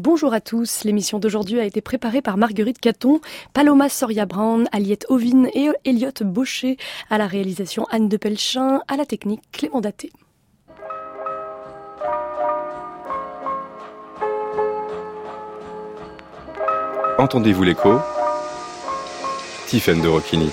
Bonjour à tous. L'émission d'aujourd'hui a été préparée par Marguerite Caton, Paloma Soria-Brown, Aliette Ovine et Elliot Baucher. À la réalisation Anne de Pelchin, à la technique Clément Daté. Entendez-vous l'écho? Tiffaine de Rocchini.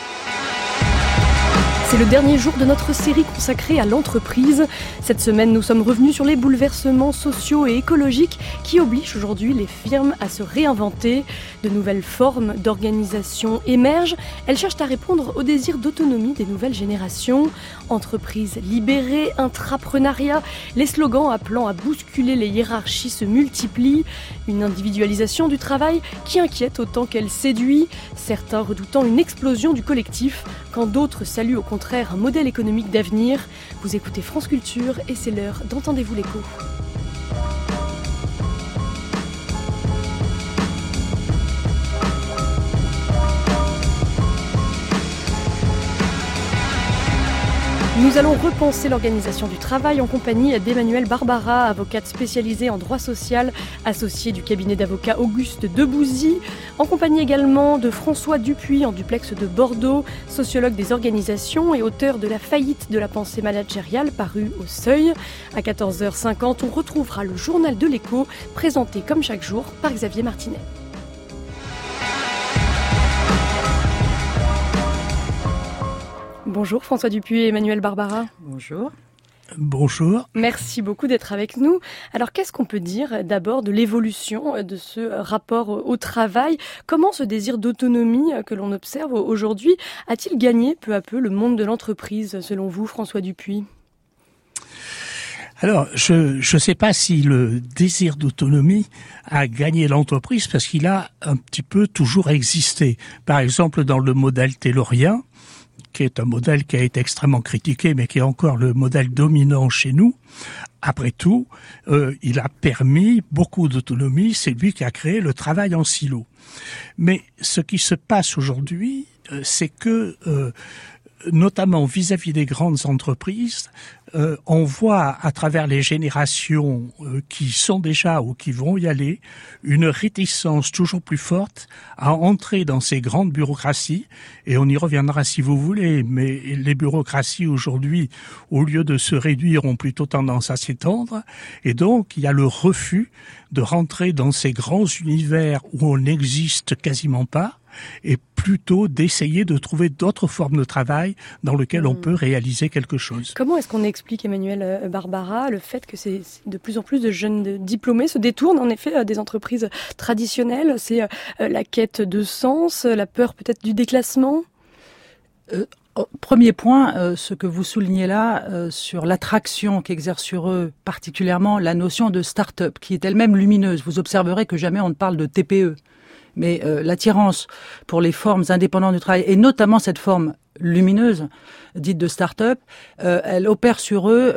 C'est le dernier jour de notre série consacrée à l'entreprise. Cette semaine, nous sommes revenus sur les bouleversements sociaux et écologiques qui obligent aujourd'hui les firmes à se réinventer. De nouvelles formes d'organisation émergent. Elles cherchent à répondre aux désirs d'autonomie des nouvelles générations. Entreprises libérées, intrapreneuriat, les slogans appelant à bousculer les hiérarchies se multiplient. Une individualisation du travail qui inquiète autant qu'elle séduit. Certains redoutant une explosion du collectif, quand d'autres saluent au contraire un modèle économique d'avenir. Vous écoutez France Culture et c'est l'heure d'Entendez-vous l'écho. Nous allons repenser l'organisation du travail en compagnie d'Emmanuelle Barbara, avocate spécialisée en droit social, associée du cabinet d'avocats Auguste Debouzy, en compagnie également de François Dupuis en duplex de Bordeaux, sociologue des organisations et auteur de La faillite de la pensée managériale paru au Seuil. À 14h50, on retrouvera le journal de l'écho, présenté comme chaque jour par Xavier Martinet. Bonjour François Dupuis et Emmanuelle Barbara. Bonjour. Bonjour. Merci beaucoup d'être avec nous. Alors qu'est-ce qu'on peut dire d'abord de l'évolution de ce rapport au travail? Comment ce désir d'autonomie que l'on observe aujourd'hui a-t-il gagné peu à peu le monde de l'entreprise selon vous, François Dupuis? Alors, je sais pas si le désir d'autonomie a gagné l'entreprise parce qu'il a un petit peu toujours existé. Par exemple, dans le modèle taylorien, qui est un modèle qui a été extrêmement critiqué, mais qui est encore le modèle dominant chez nous. Après tout, il a permis beaucoup d'autonomie, c'est lui qui a créé le travail en silo. Mais ce qui se passe aujourd'hui, c'est que, notamment vis-à-vis des grandes entreprises, on voit à travers les générations qui sont déjà ou qui vont y aller, une réticence toujours plus forte à entrer dans ces grandes bureaucraties, et on y reviendra si vous voulez, mais les bureaucraties aujourd'hui, au lieu de se réduire, ont plutôt tendance à s'étendre, et donc il y a le refus de rentrer dans ces grands univers où on n'existe quasiment pas, et plutôt d'essayer de trouver d'autres formes de travail dans lesquelles on peut réaliser quelque chose. Comment est-ce qu'on explique, Emmanuelle Barbara, le fait que c'est de plus en plus de jeunes diplômés se détournent en effet des entreprises traditionnelles? C'est la quête de sens, la peur peut-être du déclassement? Premier point, ce que vous soulignez là, sur l'attraction qu'exerce sur eux, particulièrement la notion de start-up, qui est elle-même lumineuse. Vous observerez que jamais on ne parle de TPE. Mais l'attirance pour les formes indépendantes du travail, et notamment cette forme lumineuse, dite de start-up, elle opère sur eux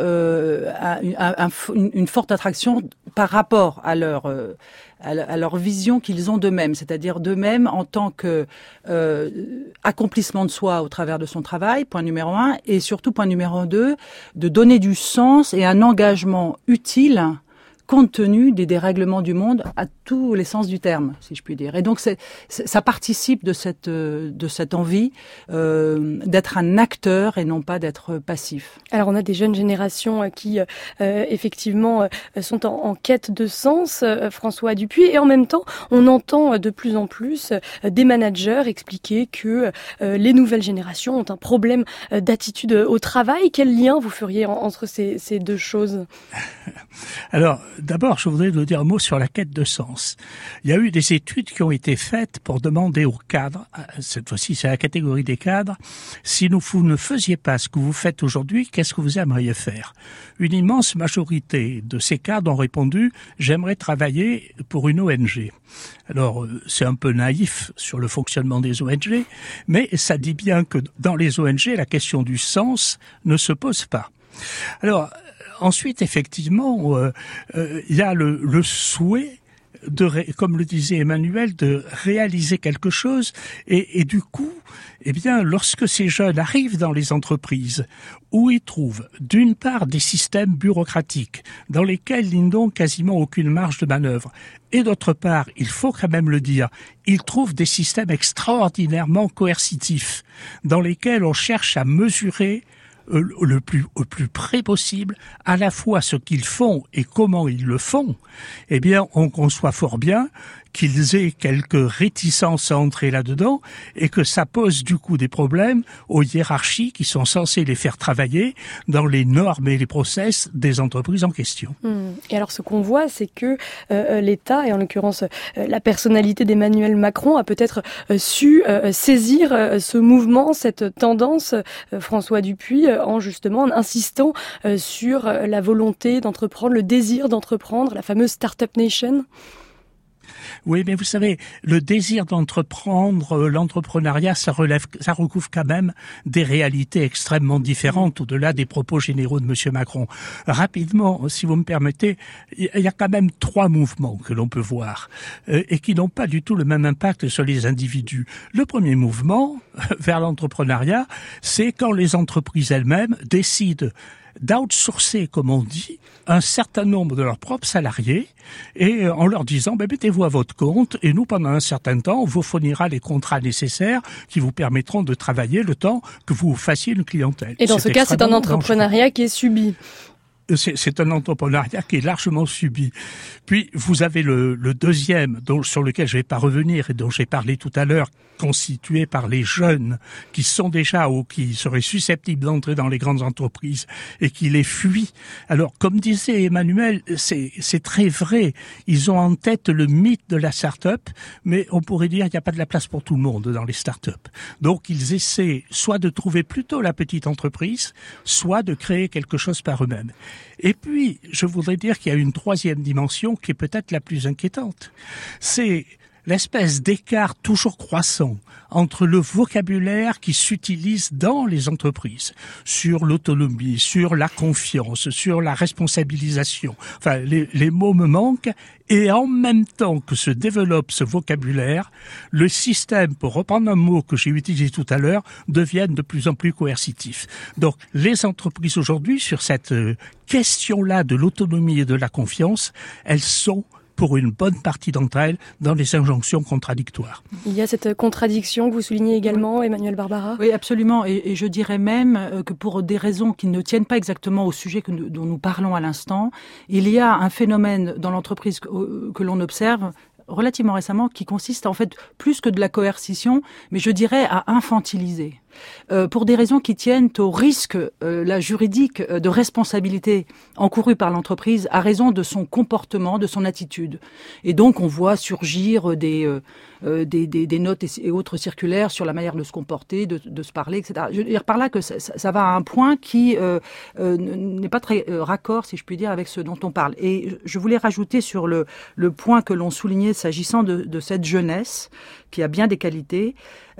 une forte attraction par rapport à leur vision qu'ils ont d'eux-mêmes, c'est-à-dire d'eux-mêmes en tant que accomplissement de soi au travers de son travail, point numéro 1, et surtout point numéro 2, de donner du sens et un engagement utile compte tenu des dérèglements du monde à tous les sens du terme, si je puis dire. Et donc ça participe de cette envie d'être un acteur et non pas d'être passif. Alors on a des jeunes générations qui effectivement sont en quête de sens, François Dupuis, et en même temps on entend de plus en plus des managers expliquer que les nouvelles générations ont un problème d'attitude au travail. Quel lien vous feriez entre ces deux choses? Alors, d'abord, je voudrais vous dire un mot sur la quête de sens. Il y a eu des études qui ont été faites pour demander aux cadres, cette fois-ci c'est la catégorie des cadres, si vous ne faisiez pas ce que vous faites aujourd'hui, qu'est-ce que vous aimeriez faire? Une immense majorité de ces cadres ont répondu « j'aimerais travailler pour une ONG ». Alors, c'est un peu naïf sur le fonctionnement des ONG, mais ça dit bien que dans les ONG, la question du sens ne se pose pas. Alors, ensuite, effectivement, il y a le souhait comme le disait Emmanuel, de réaliser quelque chose et du coup, eh bien, lorsque ces jeunes arrivent dans les entreprises où ils trouvent d'une part des systèmes bureaucratiques dans lesquels ils n'ont quasiment aucune marge de manœuvre et d'autre part, il faut quand même le dire, ils trouvent des systèmes extraordinairement coercitifs dans lesquels on cherche à mesurer au plus près possible à la fois ce qu'ils font et comment ils le font, eh bien, on conçoit fort bien qu'ils aient quelques réticences à entrer là-dedans et que ça pose du coup des problèmes aux hiérarchies qui sont censées les faire travailler dans les normes et les process des entreprises en question. Et alors ce qu'on voit, c'est que l'État, et en l'occurrence la personnalité d'Emmanuel Macron, a peut-être su saisir ce mouvement, cette tendance, François Dupuis, en insistant sur la volonté d'entreprendre, le désir d'entreprendre, la fameuse Startup Nation. Oui, mais vous savez, le désir d'entreprendre, l'entrepreneuriat, ça recouvre quand même des réalités extrêmement différentes au-delà des propos généraux de Monsieur Macron. Rapidement, si vous me permettez, il y a quand même 3 mouvements que l'on peut voir et qui n'ont pas du tout le même impact sur les individus. Le premier mouvement vers l'entrepreneuriat, c'est quand les entreprises elles-mêmes décident d'outsourcer, comme on dit, un certain nombre de leurs propres salariés et en leur disant mettez-vous à votre compte et nous, pendant un certain temps, on vous fournira les contrats nécessaires qui vous permettront de travailler le temps que vous fassiez une clientèle. Et dans ce cas, c'est un entrepreneuriat qui est subi. C'est un entrepreneuriat qui est largement subi. Puis, vous avez le deuxième, sur lequel je ne vais pas revenir et dont j'ai parlé tout à l'heure, constitué par les jeunes qui sont déjà ou qui seraient susceptibles d'entrer dans les grandes entreprises et qui les fuient. Alors, comme disait Emmanuel, c'est très vrai. Ils ont en tête le mythe de la start-up, mais on pourrait dire qu'il n'y a pas de la place pour tout le monde dans les start-up. Donc, ils essaient soit de trouver plutôt la petite entreprise, soit de créer quelque chose par eux-mêmes. Et puis, je voudrais dire qu'il y a une troisième dimension qui est peut-être la plus inquiétante. C'est l'espèce d'écart toujours croissant entre le vocabulaire qui s'utilise dans les entreprises sur l'autonomie, sur la confiance, sur la responsabilisation. Enfin, les mots me manquent. Et en même temps que se développe ce vocabulaire, le système, pour reprendre un mot que j'ai utilisé tout à l'heure, devient de plus en plus coercitif. Donc, les entreprises aujourd'hui, sur cette question-là de l'autonomie et de la confiance, elles sont pour une bonne partie d'entre elles, dans les injonctions contradictoires. Il y a cette contradiction que vous soulignez également, Emmanuel Barbara ? Oui, absolument. Et je dirais même que pour des raisons qui ne tiennent pas exactement au sujet dont nous parlons à l'instant, il y a un phénomène dans l'entreprise que l'on observe relativement récemment qui consiste en fait plus que de la coercition, mais je dirais à infantiliser. Pour des raisons qui tiennent au risque juridique de responsabilité encourue par l'entreprise à raison de son comportement, de son attitude. Et donc on voit surgir des notes et autres circulaires sur la manière de se comporter, de se parler, etc. Je veux dire par là que ça va à un point qui n'est pas très raccord, si je puis dire, avec ce dont on parle. Et je voulais rajouter sur le point que l'on soulignait s'agissant de cette jeunesse qui a bien des qualités,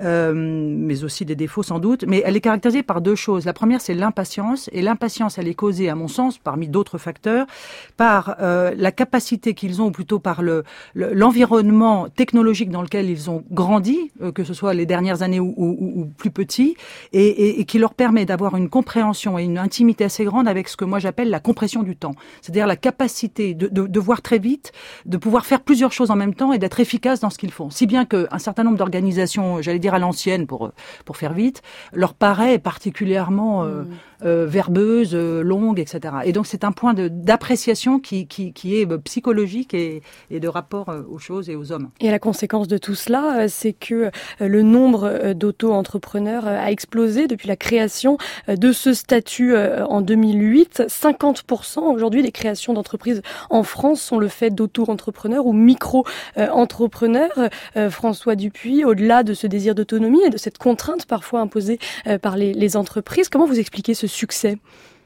mais aussi des défauts sans doute, mais elle est caractérisée par 2 choses. La première, c'est l'impatience, et l'impatience, elle est causée, à mon sens, parmi d'autres facteurs, par la capacité qu'ils ont, ou plutôt par l'environnement technologique dans lequel ils ont grandi, que ce soit les dernières années ou plus petits, et qui leur permet d'avoir une compréhension et une intimité assez grande avec ce que moi j'appelle la compression du temps. C'est-à-dire la capacité de voir très vite, de pouvoir faire plusieurs choses en même temps et d'être efficace dans ce qu'ils font. Si bien qu'un certain nombre d'organisations, j'allais dire à l'ancienne pour faire vite, leur paraît particulièrement verbeuse, longue, etc. Et donc c'est un point d'appréciation qui est psychologique et de rapport aux choses et aux hommes. Et la conséquence de tout cela, c'est que le nombre d'auto-entrepreneurs a explosé depuis la création de ce statut en 2008. 50% aujourd'hui des créations d'entreprises en France sont le fait d'auto-entrepreneurs ou micro-entrepreneurs. François Dupuis, au-delà de ce désir d'autonomie et de cette contrainte parfois imposée par les entreprises, comment vous expliquez ce succès ?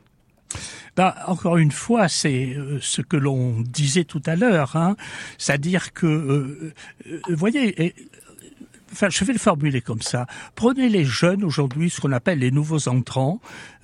Encore une fois, c'est ce que l'on disait tout à l'heure, c'est-à-dire que, vous voyez, je vais le formuler comme ça. Prenez les jeunes aujourd'hui, ce qu'on appelle les nouveaux entrants,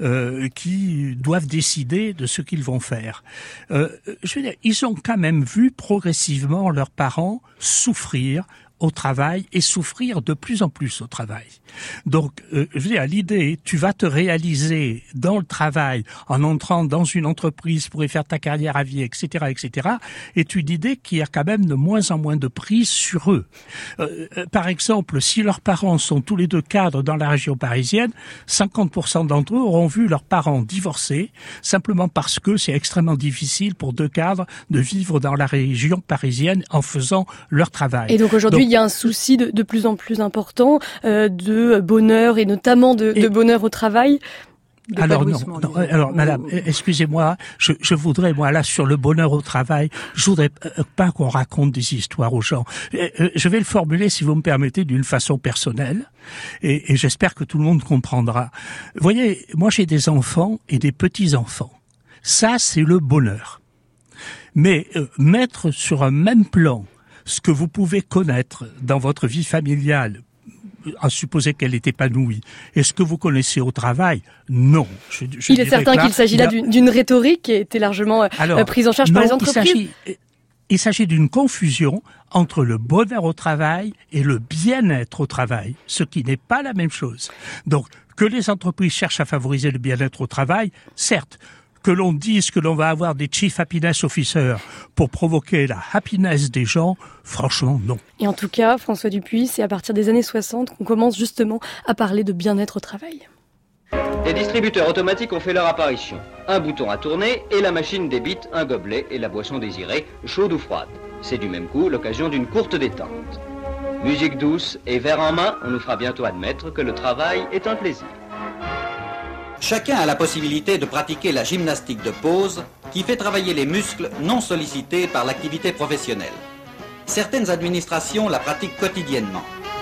qui doivent décider de ce qu'ils vont faire. Je veux dire, ils ont quand même vu progressivement leurs parents souffrir au travail et souffrir de plus en plus au travail. Donc, je veux dire, l'idée, tu vas te réaliser dans le travail en entrant dans une entreprise pour y faire ta carrière à vie, etc., est une idée qui a quand même de moins en moins de prise sur eux. Par exemple, si leurs parents sont tous les deux cadres dans la région parisienne, 50% d'entre eux auront vu leurs parents divorcer simplement parce que c'est extrêmement difficile pour deux cadres de vivre dans la région parisienne en faisant leur travail. Et donc aujourd'hui, il y a un souci de plus en plus important de bonheur et notamment de bonheur au travail. Alors non, madame, excusez-moi, je voudrais, moi là, sur le bonheur au travail, je voudrais pas qu'on raconte des histoires aux gens. Je vais le formuler, si vous me permettez, d'une façon personnelle, et j'espère que tout le monde comprendra. Vous voyez, moi j'ai des enfants et des petits-enfants. Ça, c'est le bonheur. Mais mettre sur un même plan ce que vous pouvez connaître dans votre vie familiale, à supposer qu'elle est épanouie, et ce que vous connaissez au travail, non. Il est certain qu'il s'agit là d'une rhétorique qui a été largement prise en charge par les entreprises. Il s'agit d'une confusion entre le bonheur au travail et le bien-être au travail, ce qui n'est pas la même chose. Donc, que les entreprises cherchent à favoriser le bien-être au travail, certes. Que l'on dise que l'on va avoir des Chief Happiness Officers pour provoquer la happiness des gens, franchement, non. Et en tout cas, François Dupuis, c'est à partir des années 60 qu'on commence justement à parler de bien-être au travail. Les distributeurs automatiques ont fait leur apparition. Un bouton à tourner et la machine débite un gobelet et la boisson désirée, chaude ou froide. C'est du même coup l'occasion d'une courte détente. Musique douce et verre en main, on nous fera bientôt admettre que le travail est un plaisir. Chacun a la possibilité de pratiquer la gymnastique de pause qui fait travailler les muscles non sollicités par l'activité professionnelle. Certaines administrations la pratiquent quotidiennement.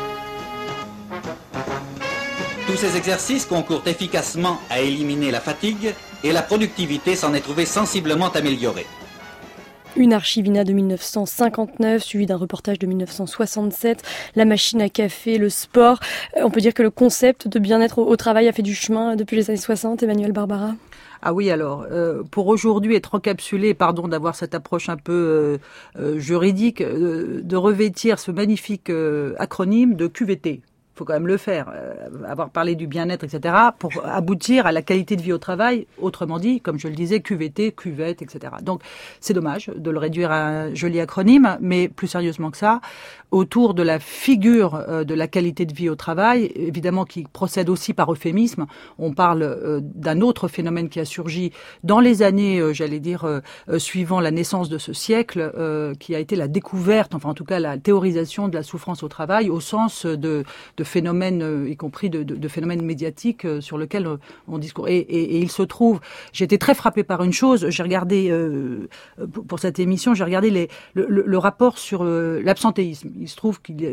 Tous ces exercices concourent efficacement à éliminer la fatigue et la productivité s'en est trouvée sensiblement améliorée. Une archivina de 1959, suivie d'un reportage de 1967, la machine à café, le sport. On peut dire que le concept de bien-être au travail a fait du chemin depuis les années 60, Emmanuelle Barbara. Ah oui, alors, pour aujourd'hui être encapsulé, pardon d'avoir cette approche un peu juridique, de revêtir ce magnifique acronyme de QVT. Il faut quand même le faire, avoir parlé du bien-être, etc., pour aboutir à la qualité de vie au travail, autrement dit, comme je le disais, QVT, cuvette, etc. Donc, c'est dommage de le réduire à un joli acronyme, mais plus sérieusement que ça, autour de la figure de la qualité de vie au travail, évidemment qui procède aussi par euphémisme, on parle d'un autre phénomène qui a surgi dans les années, suivant la naissance de ce siècle, qui a été la découverte, enfin en tout cas la théorisation de la souffrance au travail, au sens de phénomènes, y compris de phénomènes médiatiques sur lesquels on discourt. Et il se trouve, j'ai été très frappée par une chose, j'ai regardé, pour cette émission, j'ai regardé le rapport sur l'absentéisme. Il se trouve qu'il y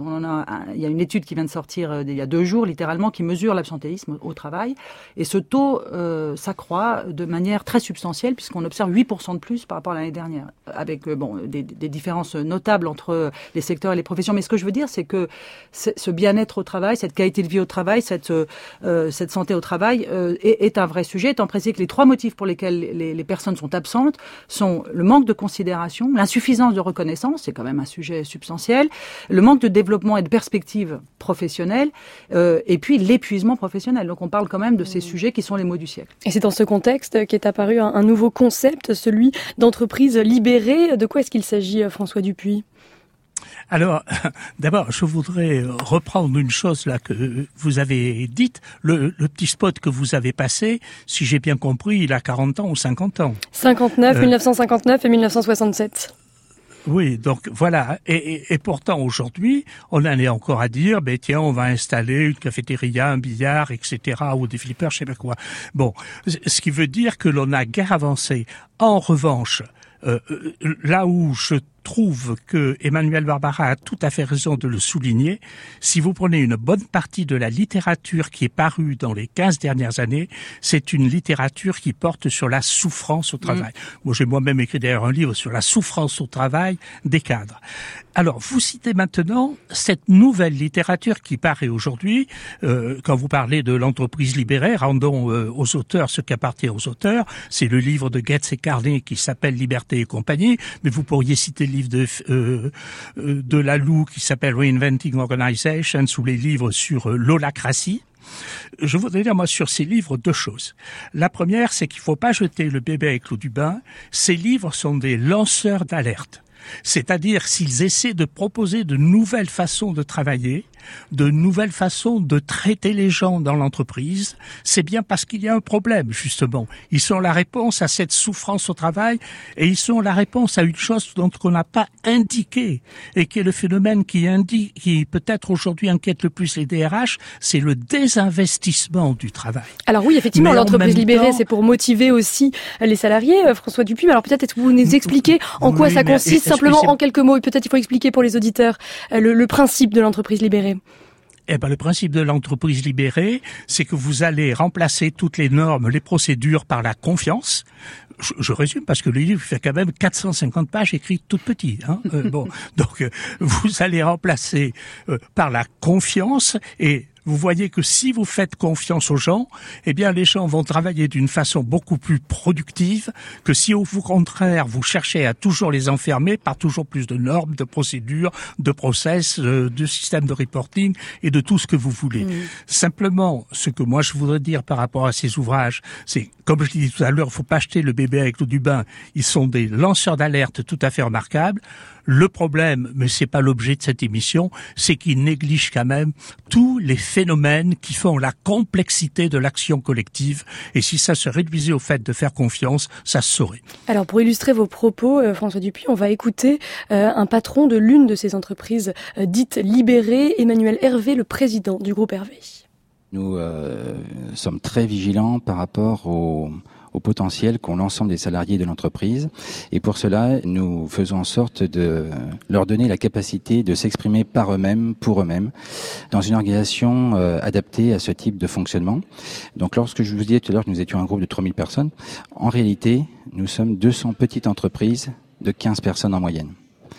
a une étude qui vient de sortir il y a 2 jours, littéralement, qui mesure l'absentéisme au travail. Et ce taux s'accroît de manière très substantielle, puisqu'on observe 8% de plus par rapport à l'année dernière, avec des différences notables entre les secteurs et les professions. Mais ce que je veux dire, c'est que ce bien-être au travail, cette qualité de vie au travail, cette santé au travail est un vrai sujet, étant précisé que les 3 motifs pour lesquels les personnes sont absentes sont le manque de considération, l'insuffisance de reconnaissance, c'est quand même un sujet substantiel, le manque de développement et de perspective professionnelle, et puis l'épuisement professionnel. Donc on parle quand même de ces sujets qui sont les maux du siècle. Et c'est dans ce contexte qu'est apparu un nouveau concept, celui d'entreprise libérée. De quoi est-ce qu'il s'agit, François Dupuis ? Alors, d'abord, je voudrais reprendre une chose là que vous avez dite. Le petit spot que vous avez passé, si j'ai bien compris, il a 40 ans ou 50 ans. 1959 et 1967. Oui, donc voilà. Et pourtant, aujourd'hui, on en est encore à dire, tiens, on va installer une cafétéria, un billard, etc., ou des flippers, je sais pas quoi. Bon, ce qui veut dire que l'on a guère avancé. En revanche, là où je trouve que Emmanuel Barbara a tout à fait raison de le souligner. Si vous prenez une bonne partie de la littérature qui est parue dans les 15 dernières années, c'est une littérature qui porte sur la souffrance au travail. Moi, j'ai moi-même écrit d'ailleurs un livre sur la souffrance au travail des cadres. Alors, vous citez maintenant cette nouvelle littérature qui paraît aujourd'hui. Quand vous parlez de l'entreprise libérée, rendons aux auteurs ce qu'appartient aux auteurs. C'est le livre de Goetz et Carney qui s'appelle Liberté et compagnie, mais vous pourriez citer le livre de Laloux qui s'appelle Reinventing Organizations ou les livres sur l'holacratie. Je voudrais dire, moi, sur ces livres, 2 choses. La première, c'est qu'il ne faut pas jeter le bébé avec l'eau du bain. Ces livres sont des lanceurs d'alerte. C'est-à-dire s'ils essaient de proposer de nouvelles façons de travailler, de nouvelles façons de traiter les gens dans l'entreprise, c'est bien parce qu'il y a un problème, justement. Ils sont la réponse à cette souffrance au travail et ils sont la réponse à une chose dont on n'a pas indiqué et qui est le phénomène qui peut-être aujourd'hui inquiète le plus les DRH, c'est le désinvestissement du travail. Alors oui, effectivement, l'entreprise libérée, c'est pour motiver aussi les salariés, François Dupuis. Mais alors peut-être est-ce que vous nous expliquez en quoi ça consiste, simplement en quelques mots, et peut-être il faut expliquer pour les auditeurs le principe de l'entreprise libérée. Le principe de l'entreprise libérée, c'est que vous allez remplacer toutes les normes, les procédures par la confiance. Je résume parce que le livre fait quand même 450 pages écrites toutes petites. Donc vous allez remplacer par la confiance et vous voyez que si vous faites confiance aux gens, eh bien les gens vont travailler d'une façon beaucoup plus productive que si au contraire vous cherchez à toujours les enfermer par toujours plus de normes, de procédures, de process, de systèmes de reporting et de tout ce que vous voulez. Simplement, ce que moi je voudrais dire par rapport à ces ouvrages, c'est, comme je l'ai dit tout à l'heure, il ne faut pas jeter le bébé avec l'eau du bain. Ils sont des lanceurs d'alerte tout à fait remarquables. Le problème, mais c'est pas l'objet de cette émission, c'est qu'ils négligent quand même tous les phénomènes qui font la complexité de l'action collective. Et si ça se réduisait au fait de faire confiance, ça se saurait. Alors, pour illustrer vos propos, François Dupuis, on va écouter un patron de l'une de ces entreprises dites libérées, Emmanuel Hervé, le président du groupe Hervé. Nous sommes très vigilants par rapport au potentiel qu'ont l'ensemble des salariés de l'entreprise. Et pour cela, nous faisons en sorte de leur donner la capacité de s'exprimer par eux-mêmes, pour eux-mêmes, dans une organisation adaptée à ce type de fonctionnement. Donc lorsque je vous disais tout à l'heure que nous étions un groupe de 3000 personnes, en réalité, nous sommes 200 petites entreprises de 15 personnes en moyenne.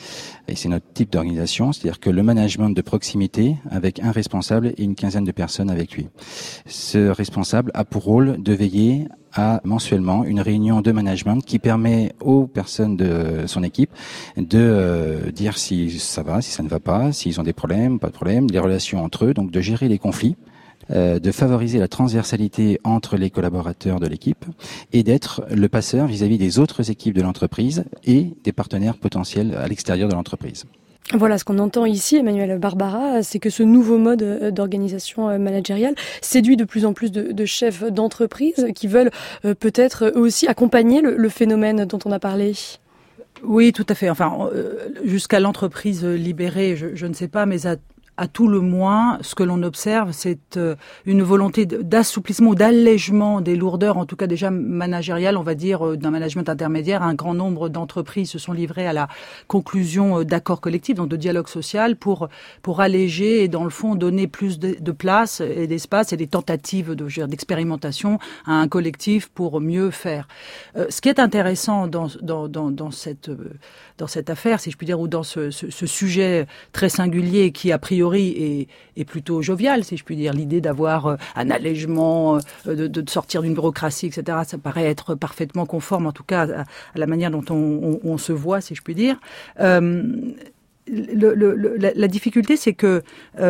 Et c'est notre type d'organisation, c'est-à-dire que le management de proximité avec un responsable et une quinzaine de personnes avec lui. Ce responsable a pour rôle de veiller à mensuellement une réunion de management qui permet aux personnes de son équipe de dire si ça va, si ça ne va pas, s'ils ont des problèmes, pas de problèmes, les relations entre eux, donc de gérer les conflits, de favoriser la transversalité entre les collaborateurs de l'équipe et d'être le passeur vis-à-vis des autres équipes de l'entreprise et des partenaires potentiels à l'extérieur de l'entreprise. Voilà, ce qu'on entend ici, Emmanuel Barbara, c'est que ce nouveau mode d'organisation managériale séduit de plus en plus de chefs d'entreprise qui veulent peut-être eux aussi accompagner le phénomène dont on a parlé. Oui, tout à fait. Enfin, jusqu'à l'entreprise libérée, je ne sais pas, mais à tout le moins, ce que l'on observe, c'est une volonté d'assouplissement ou d'allègement des lourdeurs, en tout cas déjà managériales, on va dire, d'un management intermédiaire. Un grand nombre d'entreprises se sont livrées à la conclusion d'accords collectifs, donc de dialogue social, pour alléger et, dans le fond, donner plus de place et d'espace et des tentatives d'expérimentation à un collectif pour mieux faire. Ce qui est intéressant dans cette affaire, si je puis dire, ou dans ce sujet très singulier qui, a priori, est plutôt jovial, si je puis dire. L'idée d'avoir un allègement, de sortir d'une bureaucratie, etc., ça paraît être parfaitement conforme, en tout cas, à la manière dont on se voit, si je puis dire. La difficulté, c'est qu'on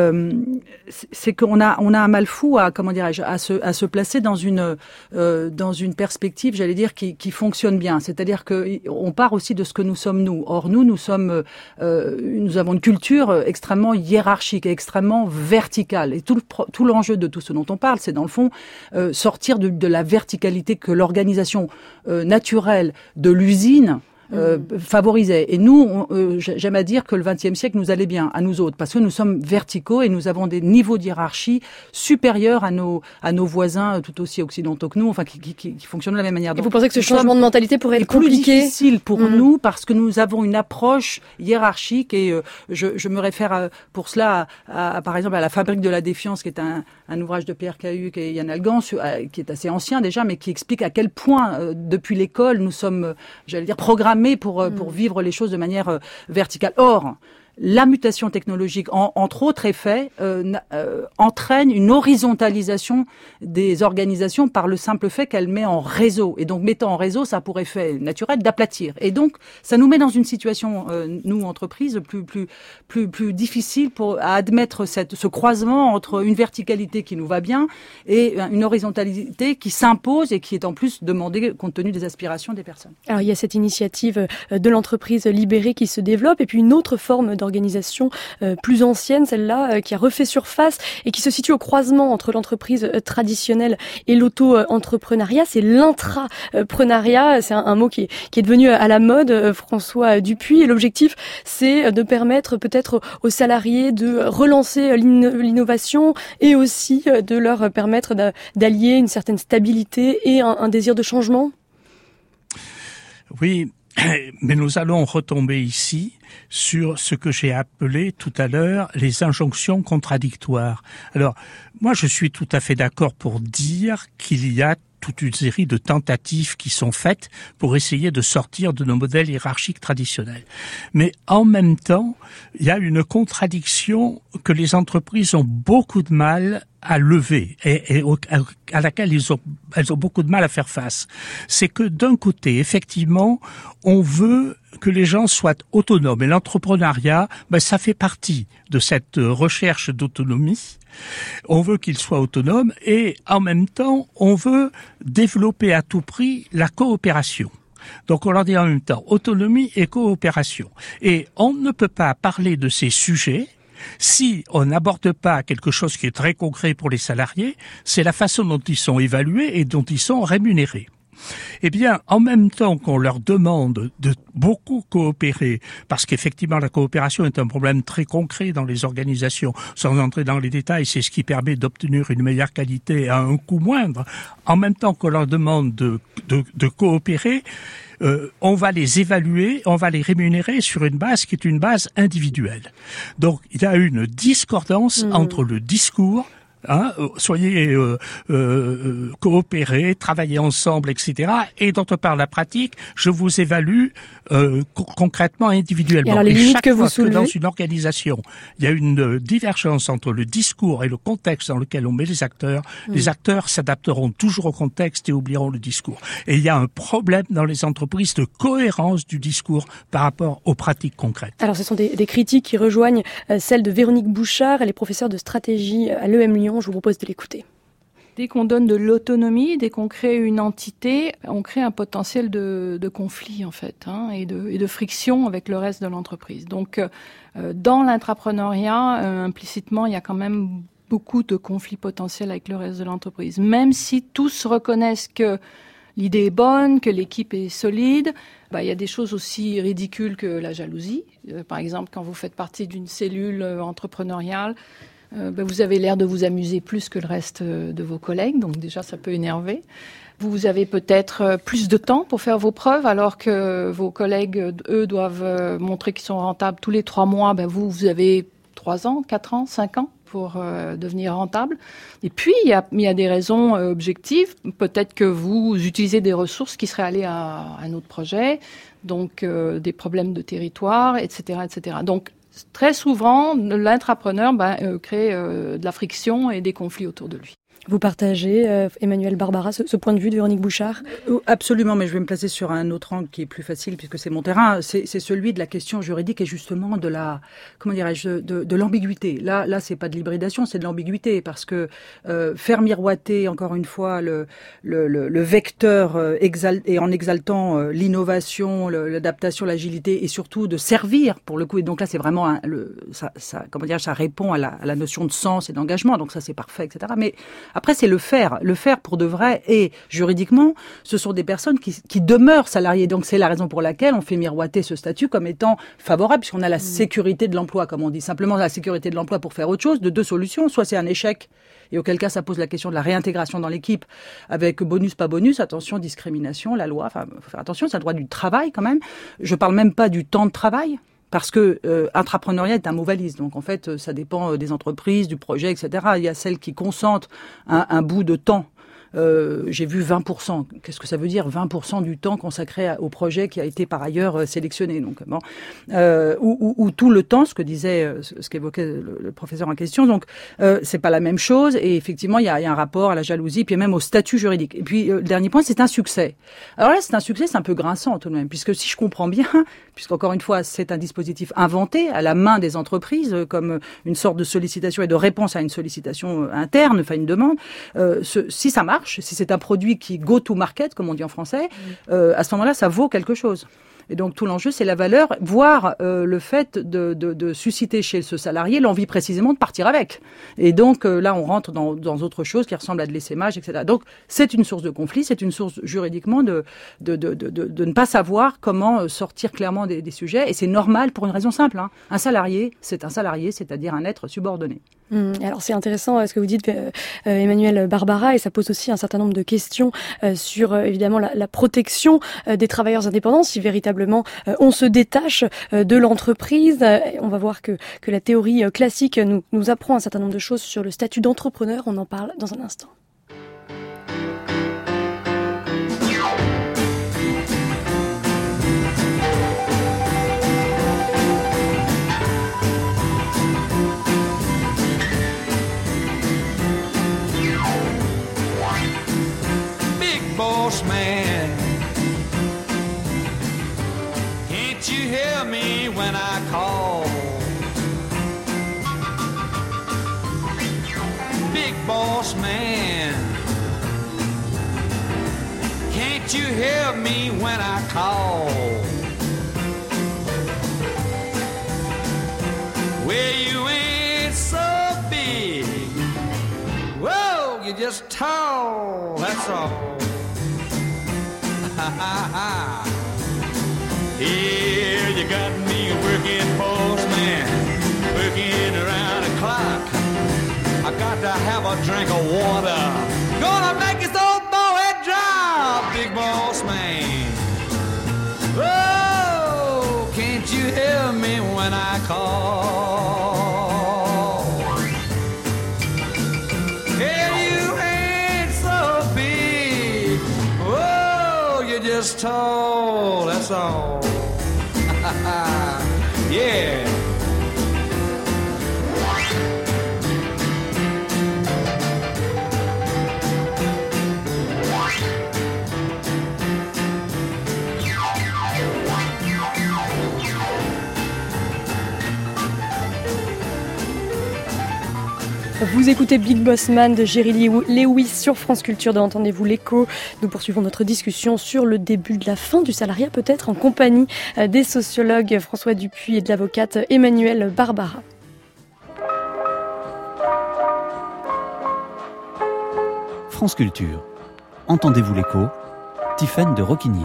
a un mal fou à se placer dans une perspective, j'allais dire, qui fonctionne bien. C'est-à-dire que on part aussi de ce que nous sommes nous. Or nous avons une culture extrêmement hiérarchique, extrêmement verticale. Et tout l'enjeu de tout ce dont on parle, c'est dans le fond sortir de la verticalité que l'organisation naturelle de l'usine favorisait. Et nous, j'aime à dire que le XXe siècle nous allait bien, à nous autres, parce que nous sommes verticaux et nous avons des niveaux de hiérarchie supérieurs à nos voisins tout aussi occidentaux que nous, enfin qui fonctionnent de la même manière. Et vous pensez que ce changement de mentalité pourrait être compliqué? Plus difficile pour nous parce que nous avons une approche hiérarchique et je me réfère pour cela à, par exemple, à La Fabrique de la défiance, qui est un ouvrage de Pierre Cahuc et Yann Algan, qui est assez ancien déjà, mais qui explique à quel point, depuis l'école, nous sommes, j'allais dire, programmés pour vivre les choses de manière verticale. Or, la mutation technologique, entre autres effets, entraîne une horizontalisation des organisations par le simple fait qu'elle met en réseau. Et donc, mettant en réseau, ça a pour effet naturel d'aplatir. Et donc, ça nous met dans une situation, nous, entreprises, plus difficile à admettre ce croisement entre une verticalité qui nous va bien et une horizontalité qui s'impose et qui est en plus demandée compte tenu des aspirations des personnes. Alors, il y a cette initiative de l'entreprise libérée qui se développe et puis une autre forme d'organisation plus ancienne, celle-là, qui a refait surface et qui se situe au croisement entre l'entreprise traditionnelle et l'auto-entrepreneuriat, c'est l'intrapreneuriat. C'est un mot qui est devenu à la mode, François Dupuis, et l'objectif, c'est de permettre peut-être aux salariés de relancer l'innovation et aussi de leur permettre d'allier une certaine stabilité et un désir de changement. Oui, mais nous allons retomber ici sur ce que j'ai appelé tout à l'heure les injonctions contradictoires. Alors, moi, je suis tout à fait d'accord pour dire qu'il y a toute une série de tentatives qui sont faites pour essayer de sortir de nos modèles hiérarchiques traditionnels. Mais en même temps, il y a une contradiction que les entreprises ont beaucoup de mal à lever et à laquelle elles ont beaucoup de mal à faire face. C'est que d'un côté, effectivement, on veut que les gens soient autonomes. Et l'entrepreneuriat, ça fait partie de cette recherche d'autonomie. On veut qu'ils soient autonomes et en même temps, on veut développer à tout prix la coopération. Donc on leur dit en même temps autonomie et coopération. Et on ne peut pas parler de ces sujets si on n'aborde pas quelque chose qui est très concret pour les salariés, c'est la façon dont ils sont évalués et dont ils sont rémunérés. Eh bien, en même temps qu'on leur demande de beaucoup coopérer, parce qu'effectivement la coopération est un problème très concret dans les organisations, sans entrer dans les détails, c'est ce qui permet d'obtenir une meilleure qualité à un coût moindre, en même temps qu'on leur demande de coopérer, on va les évaluer, on va les rémunérer sur une base qui est une base individuelle. Donc, il y a une discordance entre le discours, soyez coopérez, travaillez ensemble, etc. Et d'autre part, la pratique, je vous évalue concrètement, individuellement. Et alors, les limites que vous soulevez, dans une organisation, il y a une divergence entre le discours et le contexte dans lequel on met les acteurs s'adapteront toujours au contexte et oublieront le discours. Et il y a un problème dans les entreprises de cohérence du discours par rapport aux pratiques concrètes. Alors, ce sont des critiques qui rejoignent celles de Véronique Bouchard, elle est professeure de stratégie à l'EM Lyon. Je vous propose de l'écouter. Dès qu'on donne de l'autonomie, dès qu'on crée une entité, on crée un potentiel de conflit en fait, et de friction avec le reste de l'entreprise. Donc, dans l'intrapreneuriat, implicitement, il y a quand même beaucoup de conflits potentiels avec le reste de l'entreprise. Même si tous reconnaissent que l'idée est bonne, que l'équipe est solide, il y a des choses aussi ridicules que la jalousie. Par exemple, quand vous faites partie d'une cellule entrepreneuriale, vous avez l'air de vous amuser plus que le reste de vos collègues, donc déjà ça peut énerver. Vous avez peut-être plus de temps pour faire vos preuves, alors que vos collègues, eux, doivent montrer qu'ils sont rentables tous les 3 mois. Vous avez 3 ans, 4 ans, 5 ans pour devenir rentable. Et puis, il y a des raisons objectives. Peut-être que vous utilisez des ressources qui seraient allées à un autre projet, donc des problèmes de territoire, etc., etc. Donc, très souvent, l'intrapreneur crée de la friction et des conflits autour de lui. Vous partagez, Emmanuelle Barbara, ce point de vue de Véronique Bouchard? Absolument, mais je vais me placer sur un autre angle qui est plus facile puisque c'est mon terrain. C'est celui de la question juridique et justement de la, de l'ambiguïté. Là, c'est pas de l'hybridation, c'est de l'ambiguïté parce que faire miroiter encore une fois le vecteur et en exaltant l'innovation, l'adaptation, l'agilité et surtout de servir pour le coup. Et donc là, c'est vraiment ça répond à la notion de sens et d'engagement. Donc ça, c'est parfait, etc. Mais Après, c'est le faire pour de vrai. Et juridiquement, ce sont des personnes qui demeurent salariées. Donc, c'est la raison pour laquelle on fait miroiter ce statut comme étant favorable, puisqu'on a la sécurité de l'emploi, comme on dit. Simplement, la sécurité de l'emploi pour faire autre chose, de deux solutions. Soit c'est un échec, et auquel cas, ça pose la question de la réintégration dans l'équipe, avec bonus, pas bonus, attention, discrimination, la loi, enfin, faut faire attention, c'est le droit du travail, quand même. Je parle même pas du temps de travail. Parce que intrapreneuriat est un mot valise, donc en fait ça dépend des entreprises, du projet, etc. Il y a celles qui consentent un bout de temps. J'ai vu 20%. Qu'est-ce que ça veut dire 20% du temps consacré au projet qui a été par ailleurs sélectionné. Donc bon, ou tout le temps, ce qu'évoquait le professeur en question. Donc c'est pas la même chose. Et effectivement, il y a un rapport à la jalousie, puis même au statut juridique. Et puis le dernier point, c'est un succès. Alors là, c'est un succès, c'est un peu grinçant tout de même, puisque si je comprends bien, puisqu'encore une fois, c'est un dispositif inventé à la main des entreprises comme une sorte de sollicitation et de réponse à une sollicitation interne, enfin une demande. Si ça marche, si c'est un produit qui go to market, comme on dit en français, à ce moment-là, ça vaut quelque chose. Et donc tout l'enjeu, c'est la valeur, voire le fait de susciter chez ce salarié l'envie précisément de partir avec. Et donc là, on rentre dans autre chose qui ressemble à de l'essaimage, etc. Donc c'est une source de conflit, c'est une source juridiquement de ne pas savoir comment sortir clairement des sujets. Et c'est normal pour une raison simple. Hein. Un salarié, c'est-à-dire un être subordonné. Alors c'est intéressant ce que vous dites, Emmanuelle Barbara, et ça pose aussi un certain nombre de questions sur évidemment la protection des travailleurs indépendants, si véritablement on se détache de l'entreprise. On va voir que la théorie classique nous apprend un certain nombre de choses sur le statut d'entrepreneur. On en parle dans un instant. Boss man, can't you hear me when I call? Big boss man, can't you hear me when I call? Well, you ain't so big, whoa, you're just tall, that's all. Here you got me working, boss man, working around the clock. I got to have a drink of water, gonna make this old boy drop, big boss man. Oh, can't you hear me when I call? Just tall, that's all. Yeah. Vous écoutez Big Boss Man de Jerry Lewis sur France Culture dans Entendez-vous l'écho. Nous poursuivons notre discussion sur le début de la fin du salariat, peut-être en compagnie des sociologues François Dupuis et de l'avocate Emmanuelle Barbara. France Culture. Entendez-vous l'écho, Tiffaine de Roquigny.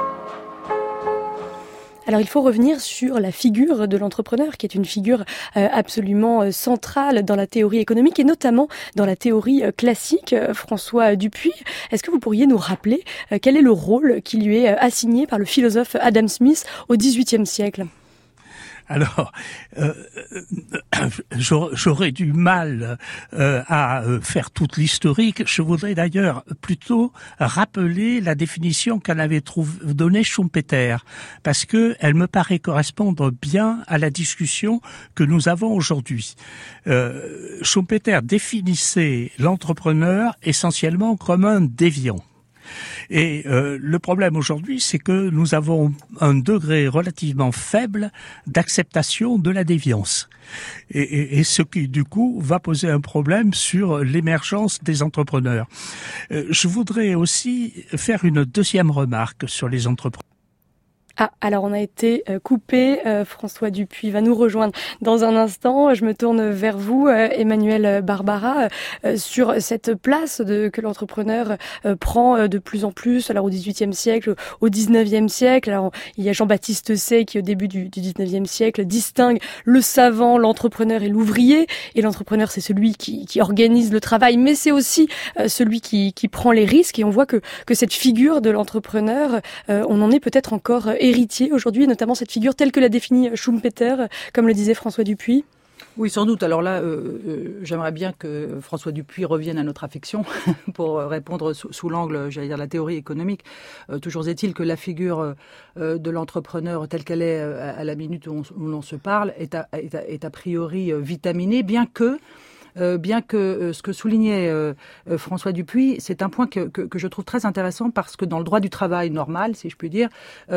Alors il faut revenir sur la figure de l'entrepreneur, qui est une figure absolument centrale dans la théorie économique et notamment dans la théorie classique. François Dupuis, est-ce que vous pourriez nous rappeler quel est le rôle qui lui est assigné par le philosophe Adam Smith au XVIIIe siècle ? Alors, j'aurais du mal à faire toute l'historique. Je voudrais d'ailleurs plutôt rappeler la définition qu'en avait donnée Schumpeter, parce que elle me paraît correspondre bien à la discussion que nous avons aujourd'hui. Schumpeter définissait l'entrepreneur essentiellement comme un déviant. Et le problème aujourd'hui, c'est que nous avons un degré relativement faible d'acceptation de la déviance. Et ce qui, du coup, va poser un problème sur l'émergence des entrepreneurs. Je voudrais aussi faire une deuxième remarque sur les entrepreneurs. Ah, alors on a été coupé. François Dupuis va nous rejoindre dans un instant. Je me tourne vers vous, Emmanuel Barbara, sur cette place que l'entrepreneur prend de plus en plus. Alors au XVIIIe siècle, au XIXe siècle. Alors il y a Jean-Baptiste Say qui, au début du XIXe siècle, distingue le savant, l'entrepreneur et l'ouvrier. Et l'entrepreneur, c'est celui qui organise le travail, mais c'est aussi celui qui prend les risques. Et on voit que cette figure de l'entrepreneur, on en est peut-être encore héritier aujourd'hui, notamment cette figure telle que l'a définie Schumpeter, comme le disait François Dupuis. Oui, sans doute. Alors là, j'aimerais bien que François Dupuis revienne à notre affection pour répondre sous l'angle, j'allais dire, la théorie économique. Toujours est-il que la figure de l'entrepreneur telle qu'elle est à la minute où l'on se parle est a priori vitaminée, bien que ce que soulignait François Dupuis, c'est un point que je trouve très intéressant parce que dans le droit du travail normal, si je puis dire,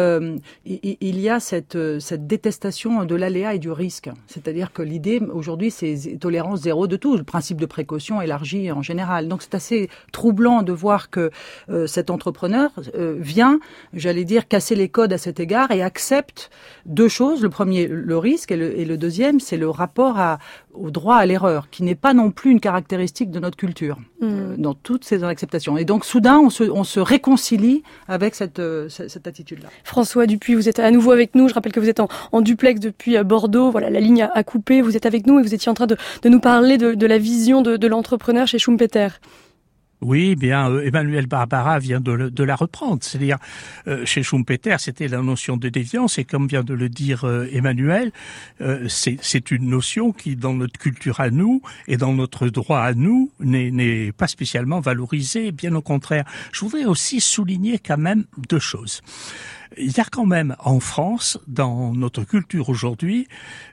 il y a cette détestation de l'aléa et du risque. C'est-à-dire que l'idée aujourd'hui, c'est tolérance zéro de tout, le principe de précaution élargi en général. Donc c'est assez troublant de voir que cet entrepreneur vient, j'allais dire, casser les codes à cet égard et accepte deux choses. Le premier, le risque, et le deuxième, c'est le rapport au droit à l'erreur, qui n'est pas non plus une caractéristique de notre culture, dans toutes ces acceptations. Et donc, soudain, on se réconcilie avec cette attitude-là. François Dupuis, vous êtes à nouveau avec nous. Je rappelle que vous êtes en duplex depuis Bordeaux. Voilà, la ligne a coupé. Vous êtes avec nous et vous étiez en train de nous parler de la vision de l'entrepreneur chez Schumpeter. Oui, bien, Emmanuel Barbara vient de la reprendre. C'est-à-dire, chez Schumpeter, c'était la notion de déviance, et comme vient de le dire Emmanuel, c'est une notion qui, dans notre culture à nous, et dans notre droit à nous, n'est pas spécialement valorisée, bien au contraire. Je voudrais aussi souligner quand même deux choses. Il y a quand même en France, dans notre culture aujourd'hui,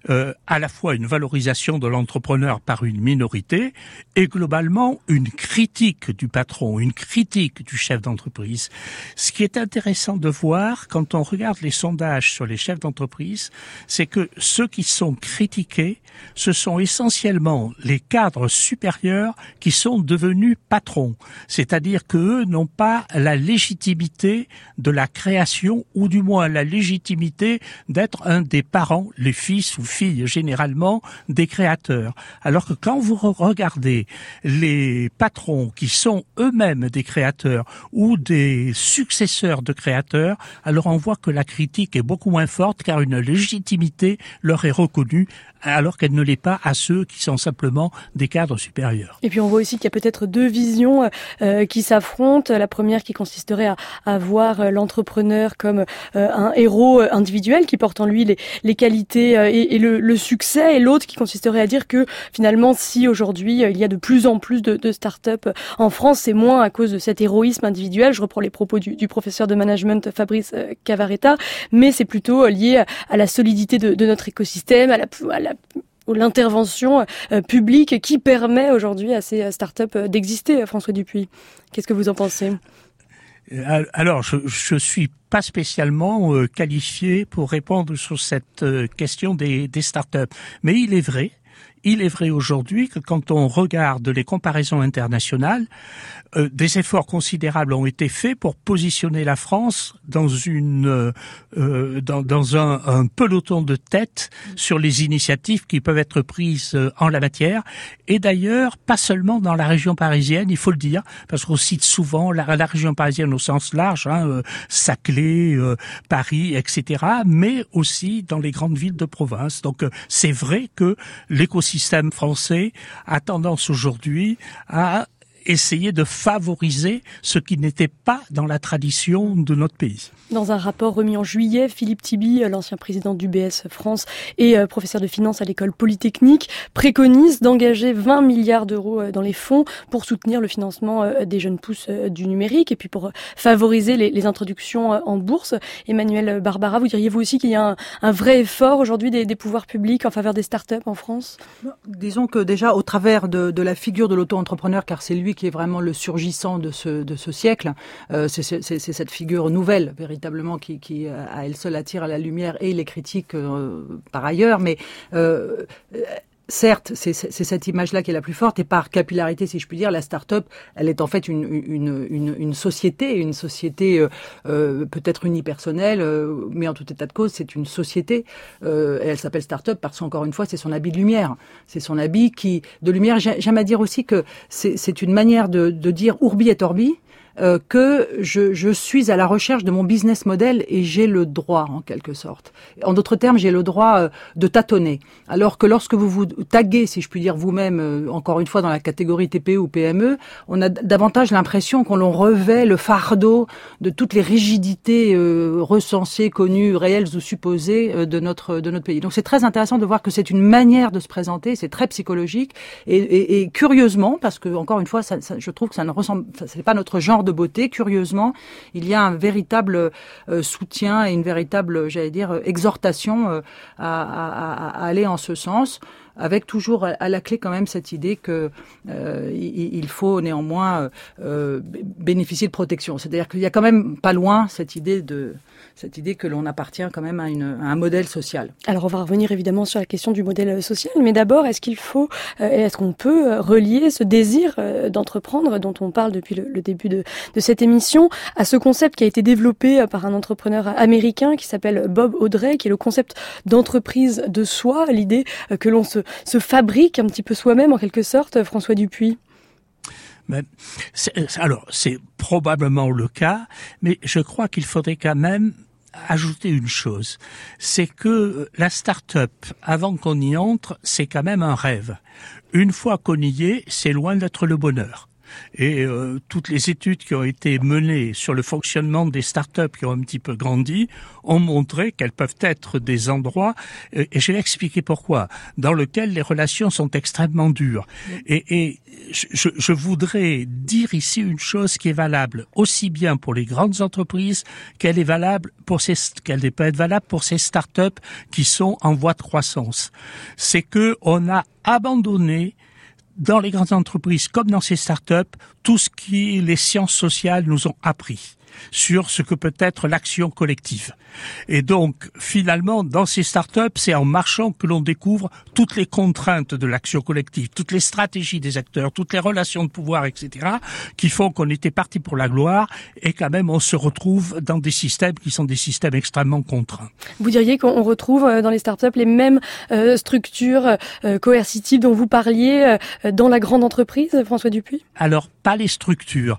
à la fois une valorisation de l'entrepreneur par une minorité et globalement une critique du patron, une critique du chef d'entreprise. Ce qui est intéressant de voir quand on regarde les sondages sur les chefs d'entreprise, c'est que ceux qui sont critiqués, ce sont essentiellement les cadres supérieurs qui sont devenus patrons. C'est-à-dire qu'eux n'ont pas la légitimité de la création ou du moins la légitimité d'être un des parents, les fils ou filles généralement, des créateurs. Alors que quand vous regardez les patrons qui sont eux-mêmes des créateurs ou des successeurs de créateurs, alors on voit que la critique est beaucoup moins forte car une légitimité leur est reconnue alors qu'elle ne l'est pas à ceux qui sont simplement des cadres supérieurs. Et puis on voit aussi qu'il y a peut-être deux visions qui s'affrontent. La première qui consisterait à voir l'entrepreneur comme un héros individuel qui porte en lui les qualités et le succès, et l'autre qui consisterait à dire que finalement si aujourd'hui il y a de plus en plus de start-up en France, c'est moins à cause de cet héroïsme individuel. Je reprends les propos du professeur de management Fabrice Cavaretta, mais c'est plutôt lié à la solidité de notre écosystème, à l'intervention publique qui permet aujourd'hui à ces startups d'exister. Startups. François Dupuis, qu'est-ce que vous en pensez ? Alors, je suis pas spécialement qualifié pour répondre sur cette question des startups, mais il est vrai aujourd'hui que quand on regarde les comparaisons internationales, des efforts considérables ont été faits pour positionner la France dans un peloton de tête sur les initiatives qui peuvent être prises en la matière. Et d'ailleurs, pas seulement dans la région parisienne, il faut le dire, parce qu'on cite souvent la région parisienne au sens large, Saclay, Paris, etc., mais aussi dans les grandes villes de province. Donc c'est vrai que l'écosystème français a tendance aujourd'hui à essayer de favoriser ce qui n'était pas dans la tradition de notre pays. Dans un rapport remis en juillet, Philippe Tibi, l'ancien président d'UBS France et professeur de finance à l'école polytechnique, préconise d'engager 20 milliards d'euros dans les fonds pour soutenir le financement des jeunes pousses du numérique et puis pour favoriser les introductions en bourse. Emmanuel Barbara, vous diriez vous aussi qu'il y a un vrai effort aujourd'hui des pouvoirs publics en faveur des startups en France ? Disons que déjà au travers de la figure de l'auto-entrepreneur, car c'est lui qui est vraiment le surgissant de ce siècle, c'est cette figure nouvelle véritablement qui à elle seule attire à la lumière et les critiques par ailleurs, mais certes, c'est cette image-là qui est la plus forte, et par capillarité, si je puis dire, la start-up, elle est en fait une société peut-être unipersonnelle, mais en tout état de cause, c'est une société. Et elle s'appelle start-up parce qu'encore une fois, c'est son habit de lumière. C'est son habit de lumière. J'aime à dire aussi que c'est une manière de dire urbi et orbi. Que je suis à la recherche de mon business model et j'ai le droit, en quelque sorte. En d'autres termes, j'ai le droit de tâtonner. Alors que lorsque vous vous taguez, si je puis dire vous-même, encore une fois dans la catégorie TPE ou PME, on a davantage l'impression qu'on l'on revêt le fardeau de toutes les rigidités recensées, connues, réelles ou supposées de notre pays. Donc c'est très intéressant de voir que c'est une manière de se présenter, c'est très psychologique et curieusement, parce que encore une fois, je trouve que ça ne ressemble, c'est pas notre genre de beauté, curieusement, il y a un véritable soutien et une véritable, j'allais dire, exhortation à aller en ce sens, avec toujours à la clé quand même cette idée que il faut néanmoins bénéficier de protection. C'est-à-dire qu'il y a quand même pas loin cette idée que l'on appartient quand même à un modèle social. Alors on va revenir évidemment sur la question du modèle social, mais d'abord est-ce qu'on peut relier ce désir d'entreprendre dont on parle depuis le début de cette émission à ce concept qui a été développé par un entrepreneur américain qui s'appelle Bob Audrey, qui est le concept d'entreprise de soi, l'idée que l'on se fabrique un petit peu soi-même en quelque sorte, François Dupuis? Mais c'est probablement le cas, mais je crois qu'il faudrait quand même ajouter une chose, c'est que la start-up, avant qu'on y entre, c'est quand même un rêve. Une fois qu'on y est, c'est loin d'être le bonheur. Et toutes les études qui ont été menées sur le fonctionnement des startups qui ont un petit peu grandi ont montré qu'elles peuvent être des endroits, et je vais expliquer pourquoi, dans lesquels les relations sont extrêmement dures. Et je voudrais dire ici une chose qui est valable aussi bien pour les grandes entreprises qu'elle peut être valable pour ces startups qui sont en voie de croissance. C'est que on a abandonné dans les grandes entreprises comme dans ces startups, tout ce qui les sciences sociales nous ont appris sur ce que peut être l'action collective. Et donc, finalement, dans ces startups, c'est en marchant que l'on découvre toutes les contraintes de l'action collective, toutes les stratégies des acteurs, toutes les relations de pouvoir, etc., qui font qu'on était parti pour la gloire et quand même on se retrouve dans des systèmes qui sont des systèmes extrêmement contraints. Vous diriez qu'on retrouve dans les startups les mêmes structures coercitives dont vous parliez dans la grande entreprise, François Dupuis? Alors, pas les structures.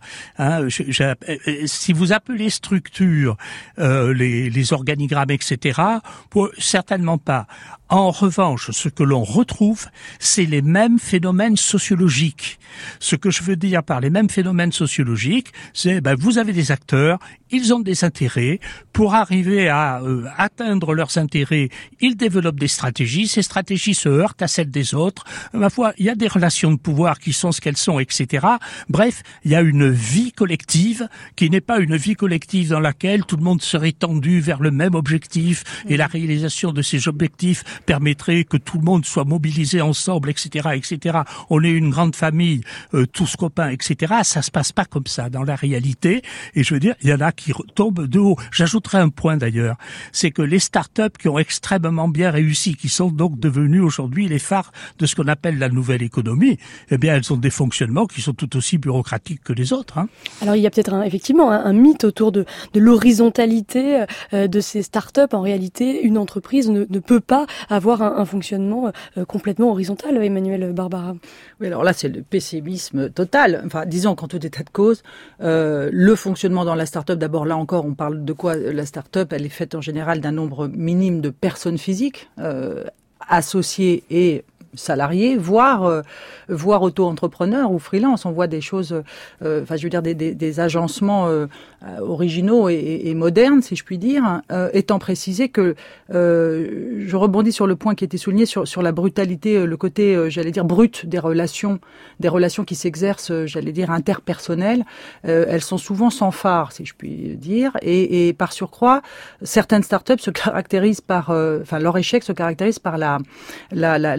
Si vous appelez structure les organigrammes, etc., certainement pas. En revanche, ce que l'on retrouve, c'est les mêmes phénomènes sociologiques. Ce que je veux dire par les mêmes phénomènes sociologiques, c'est vous avez des acteurs, ils ont des intérêts. Pour arriver à atteindre leurs intérêts, ils développent des stratégies. Ces stratégies se heurtent à celles des autres. Ma foi, il y a des relations de pouvoir qui sont ce qu'elles sont, etc. Bref, il y a une vie collective qui n'est pas une vie collective dans laquelle tout le monde serait tendu vers le même objectif et la réalisation de ces objectifs permettrait que tout le monde soit mobilisé ensemble, etc., etc. On est une grande famille, tous copains, etc. Ça se passe pas comme ça dans la réalité. Et je veux dire, il y en a qui tombent de haut. J'ajouterai un point d'ailleurs, c'est que les startups qui ont extrêmement bien réussi, qui sont donc devenues aujourd'hui les phares de ce qu'on appelle la nouvelle économie, eh bien, elles ont des fonctionnements qui sont tout aussi bureaucratiques que les autres. Alors, il y a peut-être effectivement un mythe autour de l'horizontalité de ces startups. En réalité, une entreprise ne peut pas avoir un fonctionnement complètement horizontal, Emmanuel Barbara. Oui, alors là, c'est le pessimisme total. Enfin, disons qu'en tout état de cause, le fonctionnement dans la start-up, d'abord là encore, on parle de quoi? La start-up, elle est faite en général d'un nombre minime de personnes physiques, associées et salariés, voire auto-entrepreneurs ou freelance. On voit des choses, je veux dire des agencements originaux et modernes, si je puis dire, étant précisé que je rebondis sur le point qui était souligné sur la brutalité, le côté, j'allais dire, brut des relations qui s'exercent, j'allais dire, interpersonnelles. Elles sont souvent sans phare, si je puis dire, et par surcroît, certaines startups se caractérisent par, leur échec se caractérise par la manière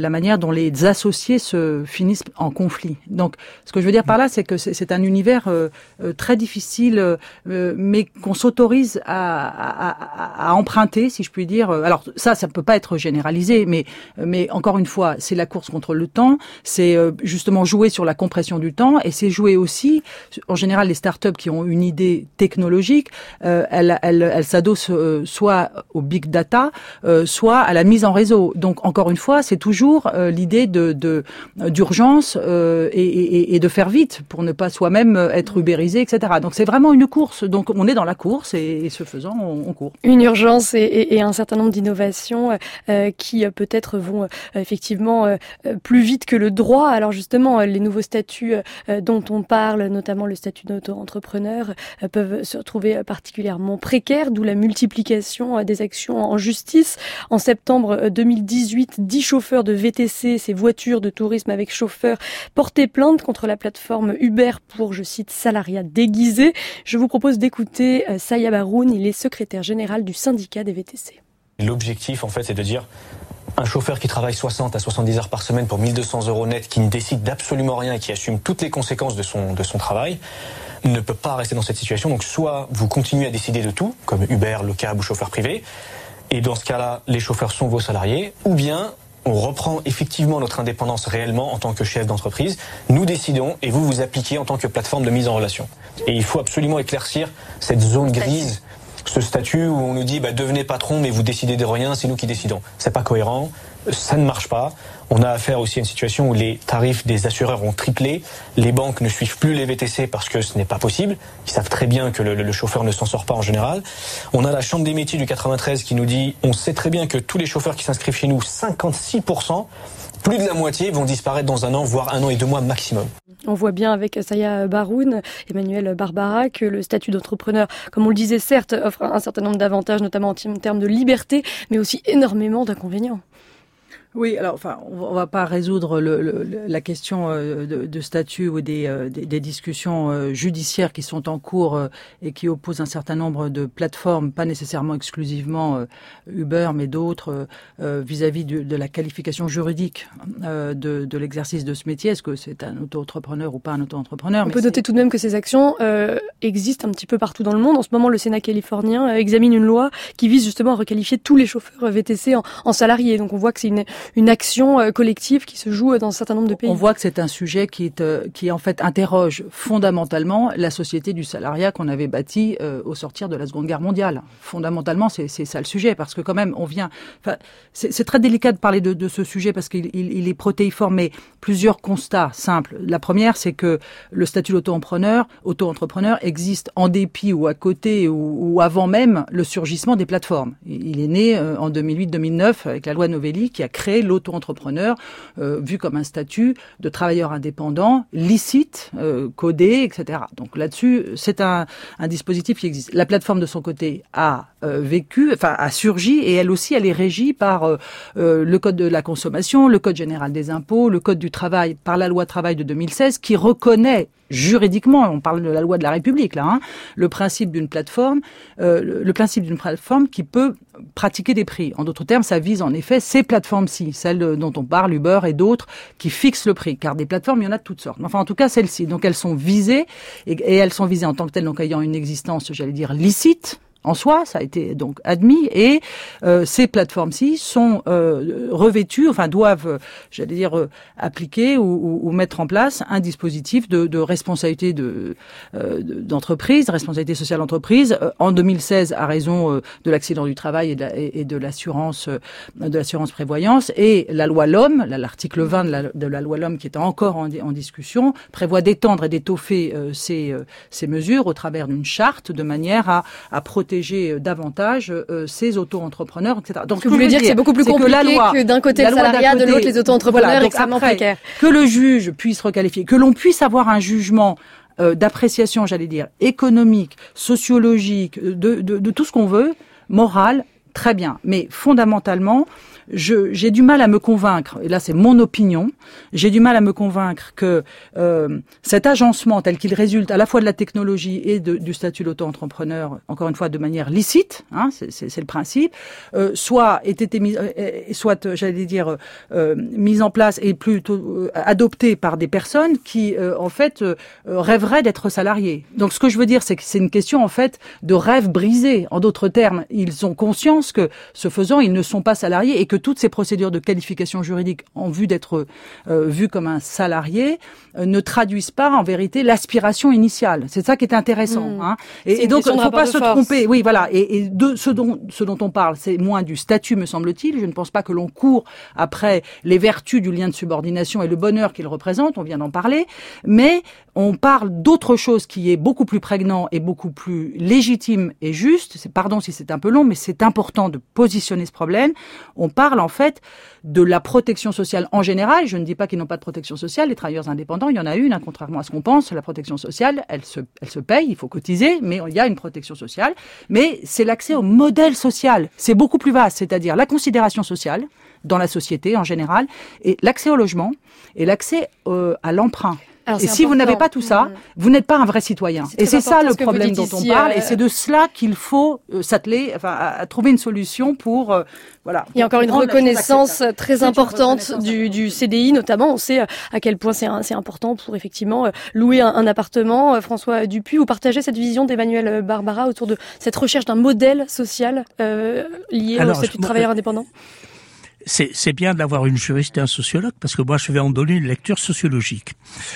dont les associés se finissent en conflit. Donc, ce que je veux dire par là, c'est que c'est un univers très difficile, mais qu'on s'autorise à emprunter, si je puis dire. Alors ça peut pas être généralisé, mais encore une fois, c'est la course contre le temps, c'est justement jouer sur la compression du temps, et c'est jouer aussi, en général, les startups qui ont une idée technologique, elles s'adossent soit au big data, soit à la mise en réseau. Donc encore une fois, c'est toujours l'idée d'urgence et de faire vite pour ne pas soi-même être ubérisé, etc. Donc c'est vraiment une course. Donc on est dans la course et ce faisant, on court. Une urgence et un certain nombre d'innovations qui peut-être vont effectivement plus vite que le droit. Alors justement, les nouveaux statuts dont on parle, notamment le statut d'auto-entrepreneur, peuvent se retrouver particulièrement précaires, d'où la multiplication des actions en justice. En septembre 2018, 10 chauffeurs de VTC, ces voitures de tourisme avec chauffeur, portaient plainte contre la plateforme Uber pour, je cite, salariat déguisé. Je vous propose d'écouter Saya Baroun, il est secrétaire général du syndicat des VTC. L'objectif, en fait, c'est de dire un chauffeur qui travaille 60 à 70 heures par semaine pour 1 200 € net, qui ne décide d'absolument rien et qui assume toutes les conséquences de son travail, ne peut pas rester dans cette situation. Donc soit vous continuez à décider de tout, comme Uber, le cab ou chauffeur privé, et dans ce cas-là, les chauffeurs sont vos salariés, ou bien on reprend effectivement notre indépendance réellement en tant que chef d'entreprise, nous décidons et vous appliquez en tant que plateforme de mise en relation. Et il faut absolument éclaircir cette zone grise, ce statut où on nous dit devenez patron mais vous décidez de rien, c'est nous qui décidons. C'est pas cohérent, ça ne marche pas. On a affaire aussi à une situation où les tarifs des assureurs ont triplé, les banques ne suivent plus les VTC parce que ce n'est pas possible, ils savent très bien que le chauffeur ne s'en sort pas en général. On a la Chambre des métiers du 93 qui nous dit on sait très bien que tous les chauffeurs qui s'inscrivent chez nous, 56%, plus de la moitié vont disparaître dans 1 an, voire 1 an et 2 mois maximum. On voit bien avec Saya Baroun, Emmanuel Barbara, que le statut d'entrepreneur, comme on le disait, certes, offre un certain nombre d'avantages, notamment en termes de liberté, mais aussi énormément d'inconvénients. Oui, alors on va pas résoudre la question de statut ou des discussions judiciaires qui sont en cours et qui opposent un certain nombre de plateformes, pas nécessairement exclusivement Uber, mais d'autres vis-à-vis de la qualification juridique de l'exercice de ce métier. Est-ce que c'est un auto-entrepreneur ou pas un auto-entrepreneur? On peut noter tout de même que ces actions existent un petit peu partout dans le monde. En ce moment, le Sénat californien examine une loi qui vise justement à requalifier tous les chauffeurs VTC en salariés. Donc on voit que c'est une action collective qui se joue dans un certain nombre de pays. On voit que c'est un sujet qui en fait interroge fondamentalement la société du salariat qu'on avait bâtie au sortir de la Seconde Guerre mondiale. Fondamentalement, c'est ça le sujet, parce que quand même, c'est très délicat de parler de ce sujet parce qu'il est protéiforme, mais plusieurs constats simples. La première, c'est que le statut d'auto-entrepreneur existe en dépit ou à côté ou avant même le surgissement des plateformes. Il est né en 2008-2009 avec la loi Novelli qui a créé l'auto-entrepreneur vu comme un statut de travailleur indépendant, licite, codé, etc. Donc là-dessus, c'est un dispositif qui existe. La plateforme de son côté a surgi, et elle aussi, elle est régie par le Code de la consommation, le Code général des impôts, le Code du travail, par la loi travail de 2016, qui reconnaît juridiquement, on parle de la loi de la République là, le principe d'une plateforme, qui peut pratiquer des prix. En d'autres termes, ça vise en effet ces plateformes-ci, celles dont on parle, Uber et d'autres, qui fixent le prix. Car des plateformes, il y en a de toutes sortes. Enfin, en tout cas, celles-ci. Donc, elles sont visées, et elles sont visées en tant que telles, donc ayant une existence, j'allais dire, licite. En soi, ça a été donc admis, et ces plateformes-ci sont revêtues, doivent, j'allais dire, appliquer ou mettre en place un dispositif de responsabilité d'entreprise, responsabilité sociale d'entreprise. En 2016, à raison de l'accident du travail et de l'assurance prévoyance, et la loi LOM, l'article 20 de la loi LOM qui est encore en discussion, prévoit d'étendre et d'étoffer ces mesures au travers d'une charte de manière à protéger davantage ces auto-entrepreneurs, etc. Donc, ce que vous voulez dire que c'est beaucoup plus compliqué que d'un côté le salariat, de l'autre les auto-entrepreneurs extrêmement précaires. Que le juge puisse requalifier, que l'on puisse avoir un jugement d'appréciation, j'allais dire, économique, sociologique, de tout ce qu'on veut, moral, très bien. Mais fondamentalement, j'ai du mal à me convaincre, et là c'est mon opinion, j'ai du mal à me convaincre que cet agencement tel qu'il résulte à la fois de la technologie et du statut d'auto-entrepreneur, encore une fois de manière licite, hein, c'est le principe, soit mis en place et plutôt adopté par des personnes qui en fait rêveraient d'être salariés. Donc ce que je veux dire, c'est que c'est une question en fait de rêve brisé. En d'autres termes, ils ont conscience que ce faisant, ils ne sont pas salariés et que toutes ces procédures de qualification juridique en vue d'être vus comme un salarié ne traduisent pas en vérité l'aspiration initiale. C'est ça qui est intéressant. Hein. Et donc il ne faut pas se tromper. Oui, voilà. Et de ce dont on parle, c'est moins du statut, me semble-t-il. Je ne pense pas que l'on court après les vertus du lien de subordination et le bonheur qu'il représente. On vient d'en parler, mais on parle d'autre chose qui est beaucoup plus prégnant et beaucoup plus légitime et juste. Pardon si c'est un peu long, mais c'est important de positionner ce problème. On parle en fait de la protection sociale en général. Je ne dis pas qu'ils n'ont pas de protection sociale. Les travailleurs indépendants, il y en a une, hein, contrairement à ce qu'on pense. La protection sociale, elle se paye, il faut cotiser, mais il y a une protection sociale. Mais c'est l'accès au modèle social. C'est beaucoup plus vaste, c'est-à-dire la considération sociale dans la société en général, et l'accès au logement et l'accès à l'emprunt. Alors, et si vous n'avez pas tout ça, vous n'êtes pas un vrai citoyen. Et c'est ça le problème dont on parle. Et c'est de cela qu'il faut s'atteler, à trouver une solution pour, voilà. Il y a encore une reconnaissance très importante du CDI, notamment. On sait à quel point c'est important pour effectivement louer un appartement. François Dupuis, vous partagez cette vision d'Emmanuel Barbara autour de cette recherche d'un modèle social lié au statut de travailleur indépendant? C'est bien d'avoir une juriste et un sociologue, parce que moi je vais en donner une lecture sociologique.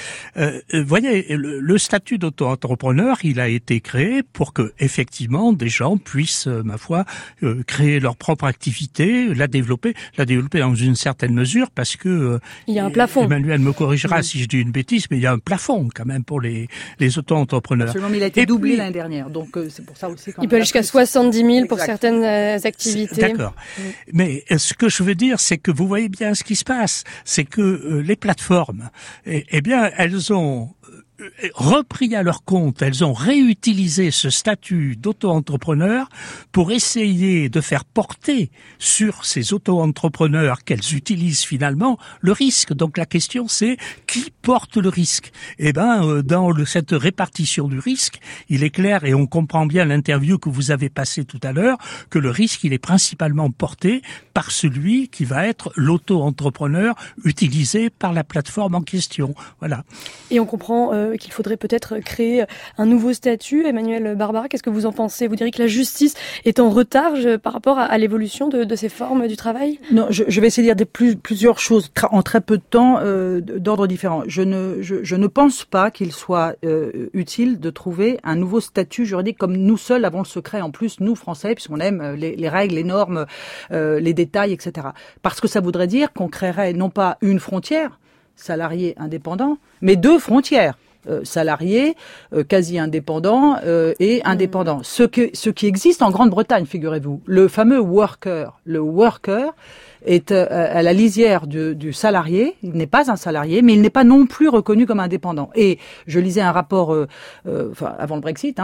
Voyez, le statut d'auto-entrepreneur, il a été créé pour que effectivement des gens puissent, ma foi, créer leur propre activité, la développer dans une certaine mesure, parce que il y a un plafond. Emmanuel me corrigera si je dis une bêtise, mais il y a un plafond quand même pour les auto-entrepreneurs. Absolument, mais il a été doublé l'année dernière, donc c'est pour ça aussi. Il peut aller jusqu'à 70 000 pour certaines activités. D'accord. Mais ce que je veux dire, c'est que vous voyez bien ce qui se passe, c'est que les plateformes, eh bien, elles ont repris à leur compte, elles ont réutilisé ce statut d'auto-entrepreneur pour essayer de faire porter sur ces auto-entrepreneurs qu'elles utilisent finalement le risque. Donc la question c'est qui porte le risque? Eh ben dans cette répartition du risque, il est clair et on comprend bien l'interview que vous avez passée tout à l'heure que le risque il est principalement porté par celui qui va être l'auto-entrepreneur utilisé par la plateforme en question. Voilà. Et on comprend qu'il faudrait peut-être créer un nouveau statut. Emmanuel Barbara, qu'est-ce que vous en pensez? Vous diriez que la justice est en retard par rapport à l'évolution de ces formes du travail? Non, je vais essayer de dire plusieurs choses en très peu de temps d'ordre différent. Je ne pense pas qu'il soit utile de trouver un nouveau statut juridique comme nous seuls avons le secret en plus, nous Français, puisqu'on aime les règles, les normes, les détails, etc. Parce que ça voudrait dire qu'on créerait non pas une frontière, salarié indépendant, mais deux frontières. Salariés, quasi indépendants et indépendants. Ce qui existe en Grande-Bretagne, figurez-vous, le fameux worker. Le worker est à la lisière du salarié. Il n'est pas un salarié, mais il n'est pas non plus reconnu comme indépendant. Et je lisais un rapport, avant le Brexit,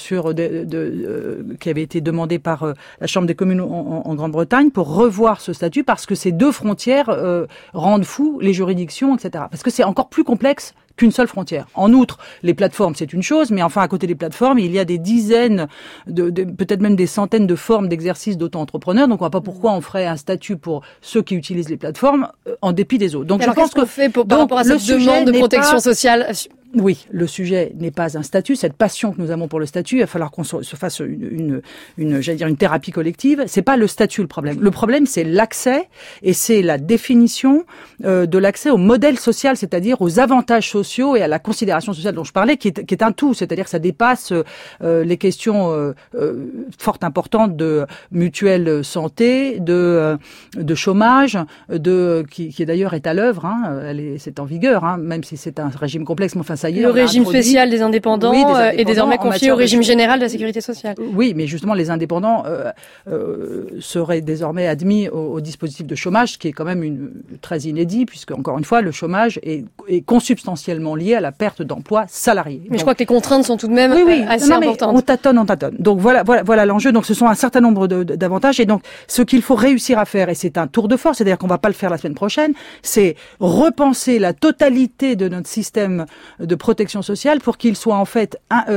qui avait été demandé par la Chambre des communes en Grande-Bretagne pour revoir ce statut parce que ces deux frontières rendent fous les juridictions, etc. Parce que c'est encore plus complexe qu'une seule frontière. En outre, les plateformes, c'est une chose, mais enfin, à côté des plateformes, il y a des dizaines, peut-être même des centaines de formes d'exercice d'auto-entrepreneur. Donc, on ne voit pas pourquoi on ferait un statut pour ceux qui utilisent les plateformes en dépit des autres. Donc, je pense qu'on fait par rapport à cette demande de protection sociale. Oui, le sujet n'est pas un statut. Cette passion que nous avons pour le statut, il va falloir qu'on se fasse une thérapie collective. C'est pas le statut le problème. Le problème, c'est l'accès et c'est la définition de l'accès au modèle social, c'est-à-dire aux avantages sociaux et à la considération sociale dont je parlais, qui est un tout. C'est-à-dire que ça dépasse les questions fort importantes de mutuelle santé, de chômage, qui d'ailleurs est à l'œuvre. C'est en vigueur, même si c'est un régime complexe. Mais enfin, ça y est. Le régime spécial des indépendants, est désormais confié au régime général de la sécurité sociale. Oui, mais justement, les indépendants seraient désormais admis au dispositif de chômage, ce qui est quand même très inédit, puisque, encore une fois, le chômage est consubstantiellement lié à la perte d'emploi salarié. Mais je crois que les contraintes sont tout de même assez importantes. On tâtonne. Donc voilà l'enjeu. Donc ce sont un certain nombre d'avantages. Et donc ce qu'il faut réussir à faire, et c'est un tour de force, c'est-à-dire qu'on va pas le faire la semaine prochaine, c'est repenser la totalité de notre système de protection sociale pour qu'il soit en fait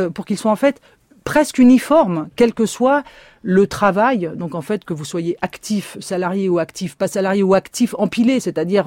presque uniforme, quel que soit le travail, donc en fait que vous soyez actif, salarié ou actif, pas salarié ou actif empilé, c'est-à-dire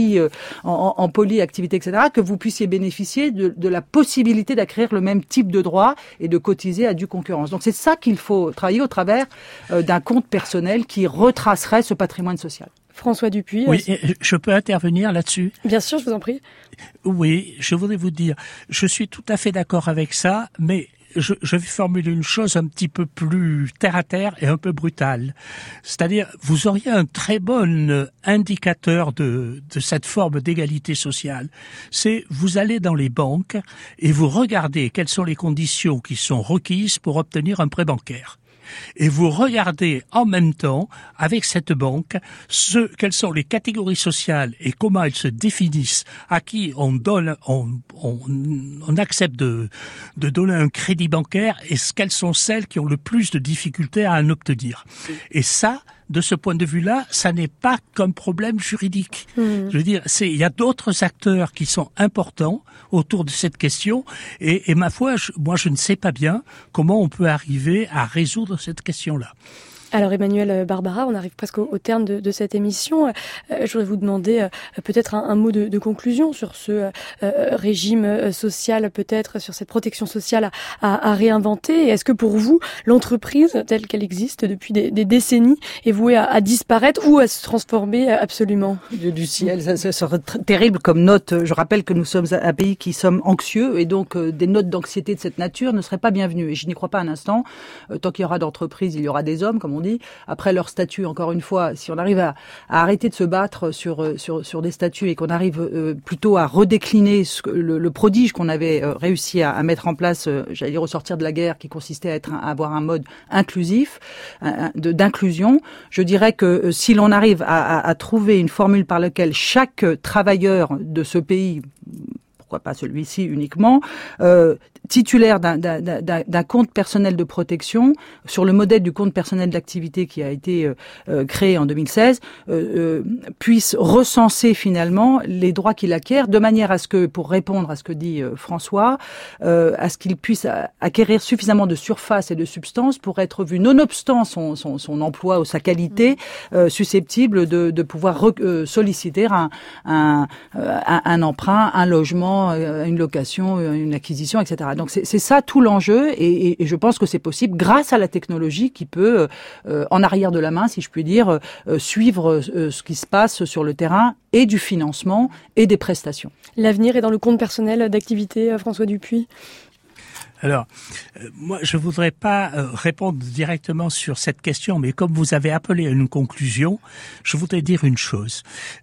en polyactivité, etc., que vous puissiez bénéficier de la possibilité d'acquérir le même type de droit et de cotiser à due concurrence. Donc c'est ça qu'il faut travailler au travers d'un compte personnel qui retracerait ce patrimoine social. François Dupuis. Oui, je peux intervenir là-dessus? Bien sûr, je vous en prie. Oui, je voudrais vous dire, je suis tout à fait d'accord avec ça, mais je vais formuler une chose un petit peu plus terre à terre et un peu brutale. C'est-à-dire, vous auriez un très bon indicateur de cette forme d'égalité sociale. C'est, vous allez dans les banques et vous regardez quelles sont les conditions qui sont requises pour obtenir un prêt bancaire. Et vous regardez en même temps, avec cette banque, quelles sont les catégories sociales et comment elles se définissent, à qui on accepte de donner un crédit bancaire et quelles sont celles qui ont le plus de difficultés à en obtenir. Et ça, de ce point de vue-là, ça n'est pas qu'un problème juridique. Je veux dire, il y a d'autres acteurs qui sont importants autour de cette question et ma foi, moi je ne sais pas bien comment on peut arriver à résoudre cette question-là. Alors Emmanuel Barbara, on arrive presque au terme de cette émission. Je voudrais vous demander peut-être un mot de conclusion sur ce régime social, peut-être sur cette protection sociale à réinventer. Est-ce que pour vous, l'entreprise telle qu'elle existe depuis des décennies est vouée à disparaître ou à se transformer absolument? Du ciel, ça serait terrible comme note. Je rappelle que nous sommes un pays qui sommes anxieux et donc des notes d'anxiété de cette nature ne seraient pas bienvenues. Et je n'y crois pas un instant. Tant qu'il y aura d'entreprises, il y aura des hommes, comme on dit. Après leur statut, encore une fois, si on arrive à arrêter de se battre sur des statuts et qu'on arrive plutôt à redécliner le prodige qu'on avait réussi à mettre en place, j'allais dire au sortir de la guerre, qui consistait à avoir un mode inclusif, d'inclusion, je dirais que si l'on arrive à trouver une formule par laquelle chaque travailleur de ce pays, pourquoi pas celui-ci uniquement, titulaire d'un compte personnel de protection, sur le modèle du compte personnel d'activité qui a été créé en 2016, puisse recenser finalement les droits qu'il acquiert, de manière à ce que, pour répondre à ce que dit François, à ce qu'il puisse acquérir suffisamment de surface et de substance pour être vu, nonobstant son emploi ou sa qualité, susceptible de pouvoir solliciter un emprunt, un logement, une location, une acquisition, etc. Donc c'est ça tout l'enjeu et je pense que c'est possible grâce à la technologie qui peut, en arrière de la main, si je puis dire, suivre ce qui se passe sur le terrain et du financement et des prestations. L'avenir est dans le compte personnel d'activité, François Dupuis. Alors, moi, je voudrais pas répondre directement sur cette question, mais comme vous avez appelé à une conclusion, je voudrais dire une chose.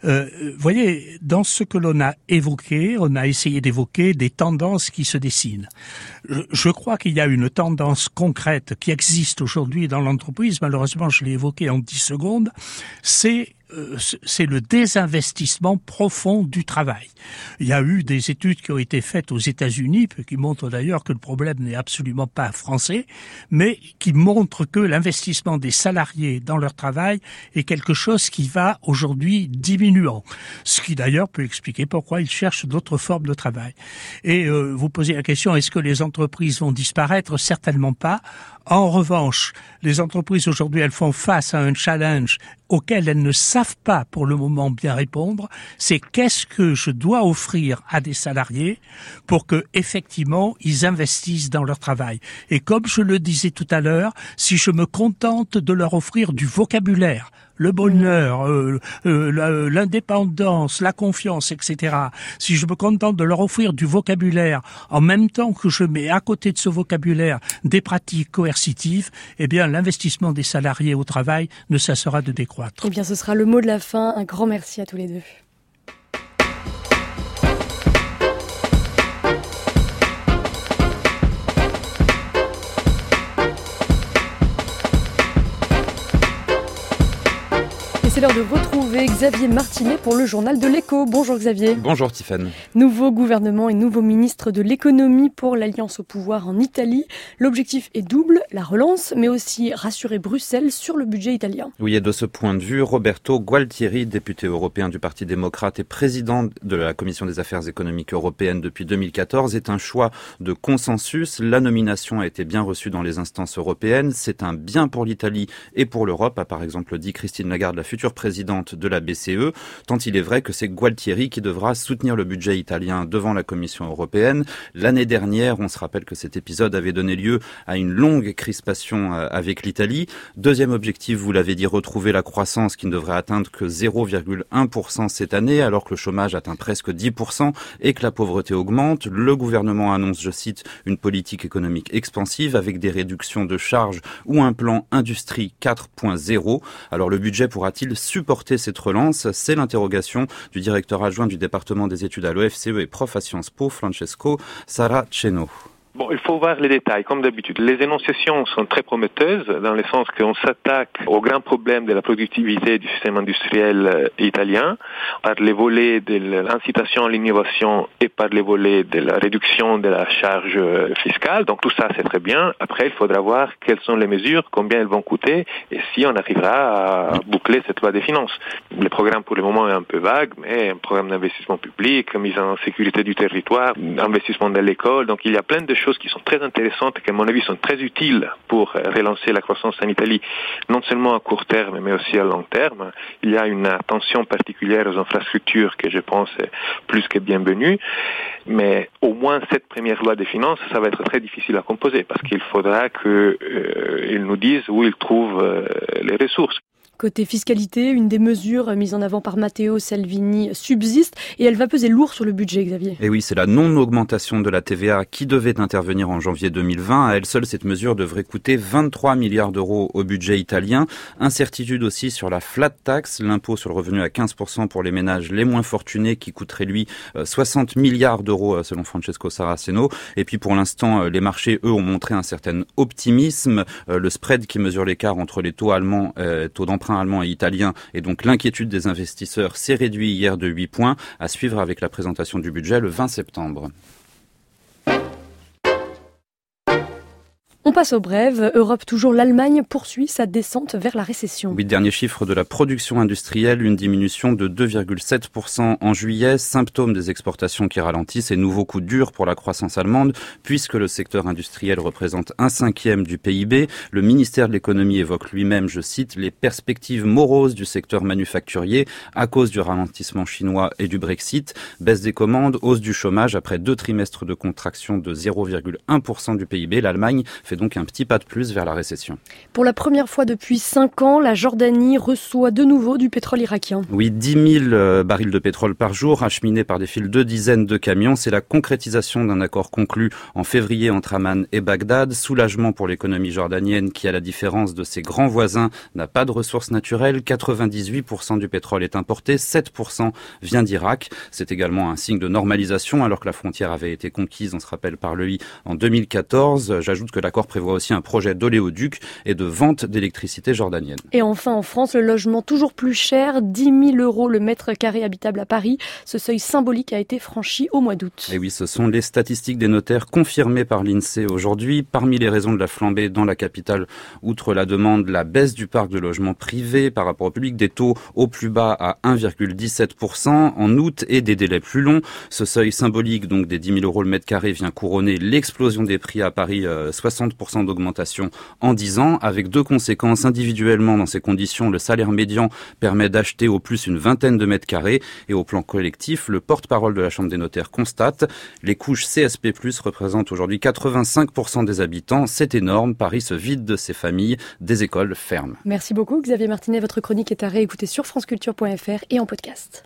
Voyez, dans ce que l'on a évoqué, on a essayé d'évoquer des tendances qui se dessinent. Je crois qu'il y a une tendance concrète qui existe aujourd'hui dans l'entreprise, malheureusement, je l'ai évoqué en 10 secondes, c'est le désinvestissement profond du travail. Il y a eu des études qui ont été faites aux États-Unis, qui montrent d'ailleurs que le problème n'est absolument pas français, mais qui montrent que l'investissement des salariés dans leur travail est quelque chose qui va aujourd'hui diminuant. Ce qui d'ailleurs peut expliquer pourquoi ils cherchent d'autres formes de travail. Et vous posez la question, est-ce que les entreprises vont disparaître? Certainement pas. En revanche, les entreprises aujourd'hui, elles font face à un challenge auquel elles ne savent pas pour le moment bien répondre. C'est qu'est-ce que je dois offrir à des salariés pour que effectivement ils investissent dans leur travail. Et comme je le disais tout à l'heure, si je me contente de leur offrir du vocabulaire, le bonheur, l'indépendance, la confiance, etc. Si je me contente de leur offrir du vocabulaire en même temps que je mets à côté de ce vocabulaire des pratiques coercitives, eh bien l'investissement des salariés au travail ne cessera de décroître. Eh bien ce sera le mot de la fin. Un grand merci à tous les deux. c'est l'heure de retrouver Xavier Martinet pour le journal de l'Écho. Bonjour Xavier. Bonjour Tiffaine. Nouveau gouvernement et nouveau ministre de l'économie pour l'Alliance au pouvoir en Italie. L'objectif est double, la relance, mais aussi rassurer Bruxelles sur le budget italien. Oui, et de ce point de vue, Roberto Gualtieri, député européen du Parti démocrate et président de la Commission des affaires économiques européennes depuis 2014, est un choix de consensus. La nomination a été bien reçue dans les instances européennes. C'est un bien pour l'Italie et pour l'Europe, a par exemple dit Christine Lagarde, la future présidente de la BCE, tant il est vrai que c'est Gualtieri qui devra soutenir le budget italien devant la Commission européenne. L'année dernière, on se rappelle que cet épisode avait donné lieu à une longue crispation avec l'Italie. Deuxième objectif, vous l'avez dit, retrouver la croissance qui ne devrait atteindre que 0,1% cette année, alors que le chômage atteint presque 10% et que la pauvreté augmente. Le gouvernement annonce, je cite, une politique économique expansive avec des réductions de charges ou un plan industrie 4.0. Alors le budget pourra-t-il supporter cette relance? C'est l'interrogation du directeur adjoint du département des études à l'OFCE et prof à Sciences Po, Francesco Saraceno. Bon, il faut voir les détails, comme d'habitude. Les énonciations sont très prometteuses, dans le sens qu'on s'attaque au grand problème de la productivité du système industriel italien, par les volets de l'incitation à l'innovation et par les volets de la réduction de la charge fiscale. Donc tout ça, c'est très bien. Après, il faudra voir quelles sont les mesures, combien elles vont coûter, et si on arrivera à boucler cette loi des finances. Le programme, pour le moment, est un peu vague, mais un programme d'investissement public, mise en sécurité du territoire, investissement dans l'école. Donc il y a plein de choses qui sont très intéressantes et qui, à mon avis, sont très utiles pour relancer la croissance en Italie, non seulement à court terme, mais aussi à long terme. Il y a une attention particulière aux infrastructures que je pense est plus que bienvenue, mais au moins cette première loi des finances, ça va être très difficile à composer parce qu'il faudra qu'ils nous disent où ils trouvent les ressources. Côté fiscalité, une des mesures mises en avant par Matteo Salvini subsiste et elle va peser lourd sur le budget, Xavier. Et oui, c'est la non-augmentation de la TVA qui devait intervenir en janvier 2020. À elle seule, cette mesure devrait coûter 23 milliards d'euros au budget italien. Incertitude aussi sur la flat tax, l'impôt sur le revenu à 15% pour les ménages les moins fortunés qui coûterait lui 60 milliards d'euros selon Francesco Saraceno. Et puis pour l'instant, les marchés, eux, ont montré un certain optimisme. Le spread qui mesure l'écart entre les taux allemands, taux d'emprunt allemand et italien, et donc l'inquiétude des investisseurs s'est réduite hier de 8 points, à suivre avec la présentation du budget le 20 septembre. On passe aux brèves. Europe toujours, l'Allemagne poursuit sa descente vers la récession. Oui, dernier chiffre de la production industrielle, une diminution de 2,7% en juillet, symptôme des exportations qui ralentissent et nouveau coup dur pour la croissance allemande, puisque le secteur industriel représente 1/5 du PIB. Le ministère de l'économie évoque lui-même, je cite, les perspectives moroses du secteur manufacturier à cause du ralentissement chinois et du Brexit, baisse des commandes, hausse du chômage après 2 trimestres de contraction de 0,1% du PIB. L'Allemagne fait donc un petit pas de plus vers la récession. Pour la première fois depuis 5 ans, la Jordanie reçoit de nouveau du pétrole irakien. Oui, 10 000 barils de pétrole par jour, acheminés par des files de dizaines de camions. C'est la concrétisation d'un accord conclu en février entre Amman et Bagdad. Soulagement pour l'économie jordanienne qui, à la différence de ses grands voisins, n'a pas de ressources naturelles. 98% du pétrole est importé, 7% vient d'Irak. C'est également un signe de normalisation alors que la frontière avait été conquise, on se rappelle, par l'EI en 2014. J'ajoute que l'accord prévoit aussi un projet d'oléoduc et de vente d'électricité jordanienne. Et enfin, en France, le logement toujours plus cher, 10 000 € le mètre carré habitable à Paris. Ce seuil symbolique a été franchi au mois d'août. Et oui, ce sont les statistiques des notaires confirmées par l'INSEE aujourd'hui. Parmi les raisons de la flambée dans la capitale, outre la demande, la baisse du parc de logements privés par rapport au public, des taux au plus bas à 1,17% en août et des délais plus longs. Ce seuil symbolique donc des 10 000 € le mètre carré vient couronner l'explosion des prix à Paris, 60% d'augmentation en 10 ans, avec 2 conséquences. Individuellement, dans ces conditions, le salaire médian permet d'acheter au plus une vingtaine de mètres carrés. Et au plan collectif, le porte-parole de la Chambre des notaires constate les couches CSP+, représentent aujourd'hui 85% des habitants. C'est énorme. Paris se vide de ses familles, des écoles ferment. Merci beaucoup Xavier Martinet. Votre chronique est à réécouter sur franceculture.fr et en podcast.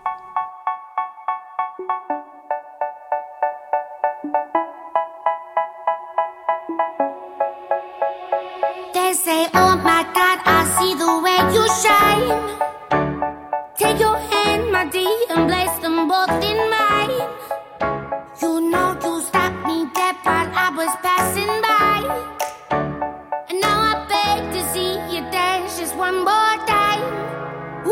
Say, oh my God, I see the way you shine. Take your hand, my dear, and place them both in mine. You know you stopped me dead while I was passing by. And now I beg to see you dance just one more time.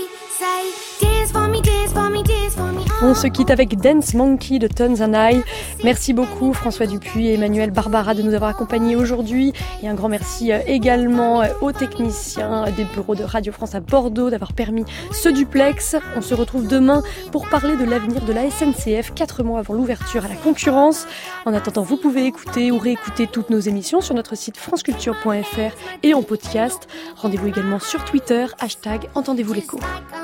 say, dance for me, dance for me, dance for me. On se quitte avec Dance Monkey de Tones and I. Merci beaucoup François Dupuis et Emmanuel Barbara de nous avoir accompagnés aujourd'hui. Et un grand merci également aux techniciens des bureaux de Radio France à Bordeaux d'avoir permis ce duplex. On se retrouve demain pour parler de l'avenir de la SNCF, 4 mois avant l'ouverture à la concurrence. En attendant, vous pouvez écouter ou réécouter toutes nos émissions sur notre site franceculture.fr et en podcast. Rendez-vous également sur Twitter, #Entendez-vous l'écho.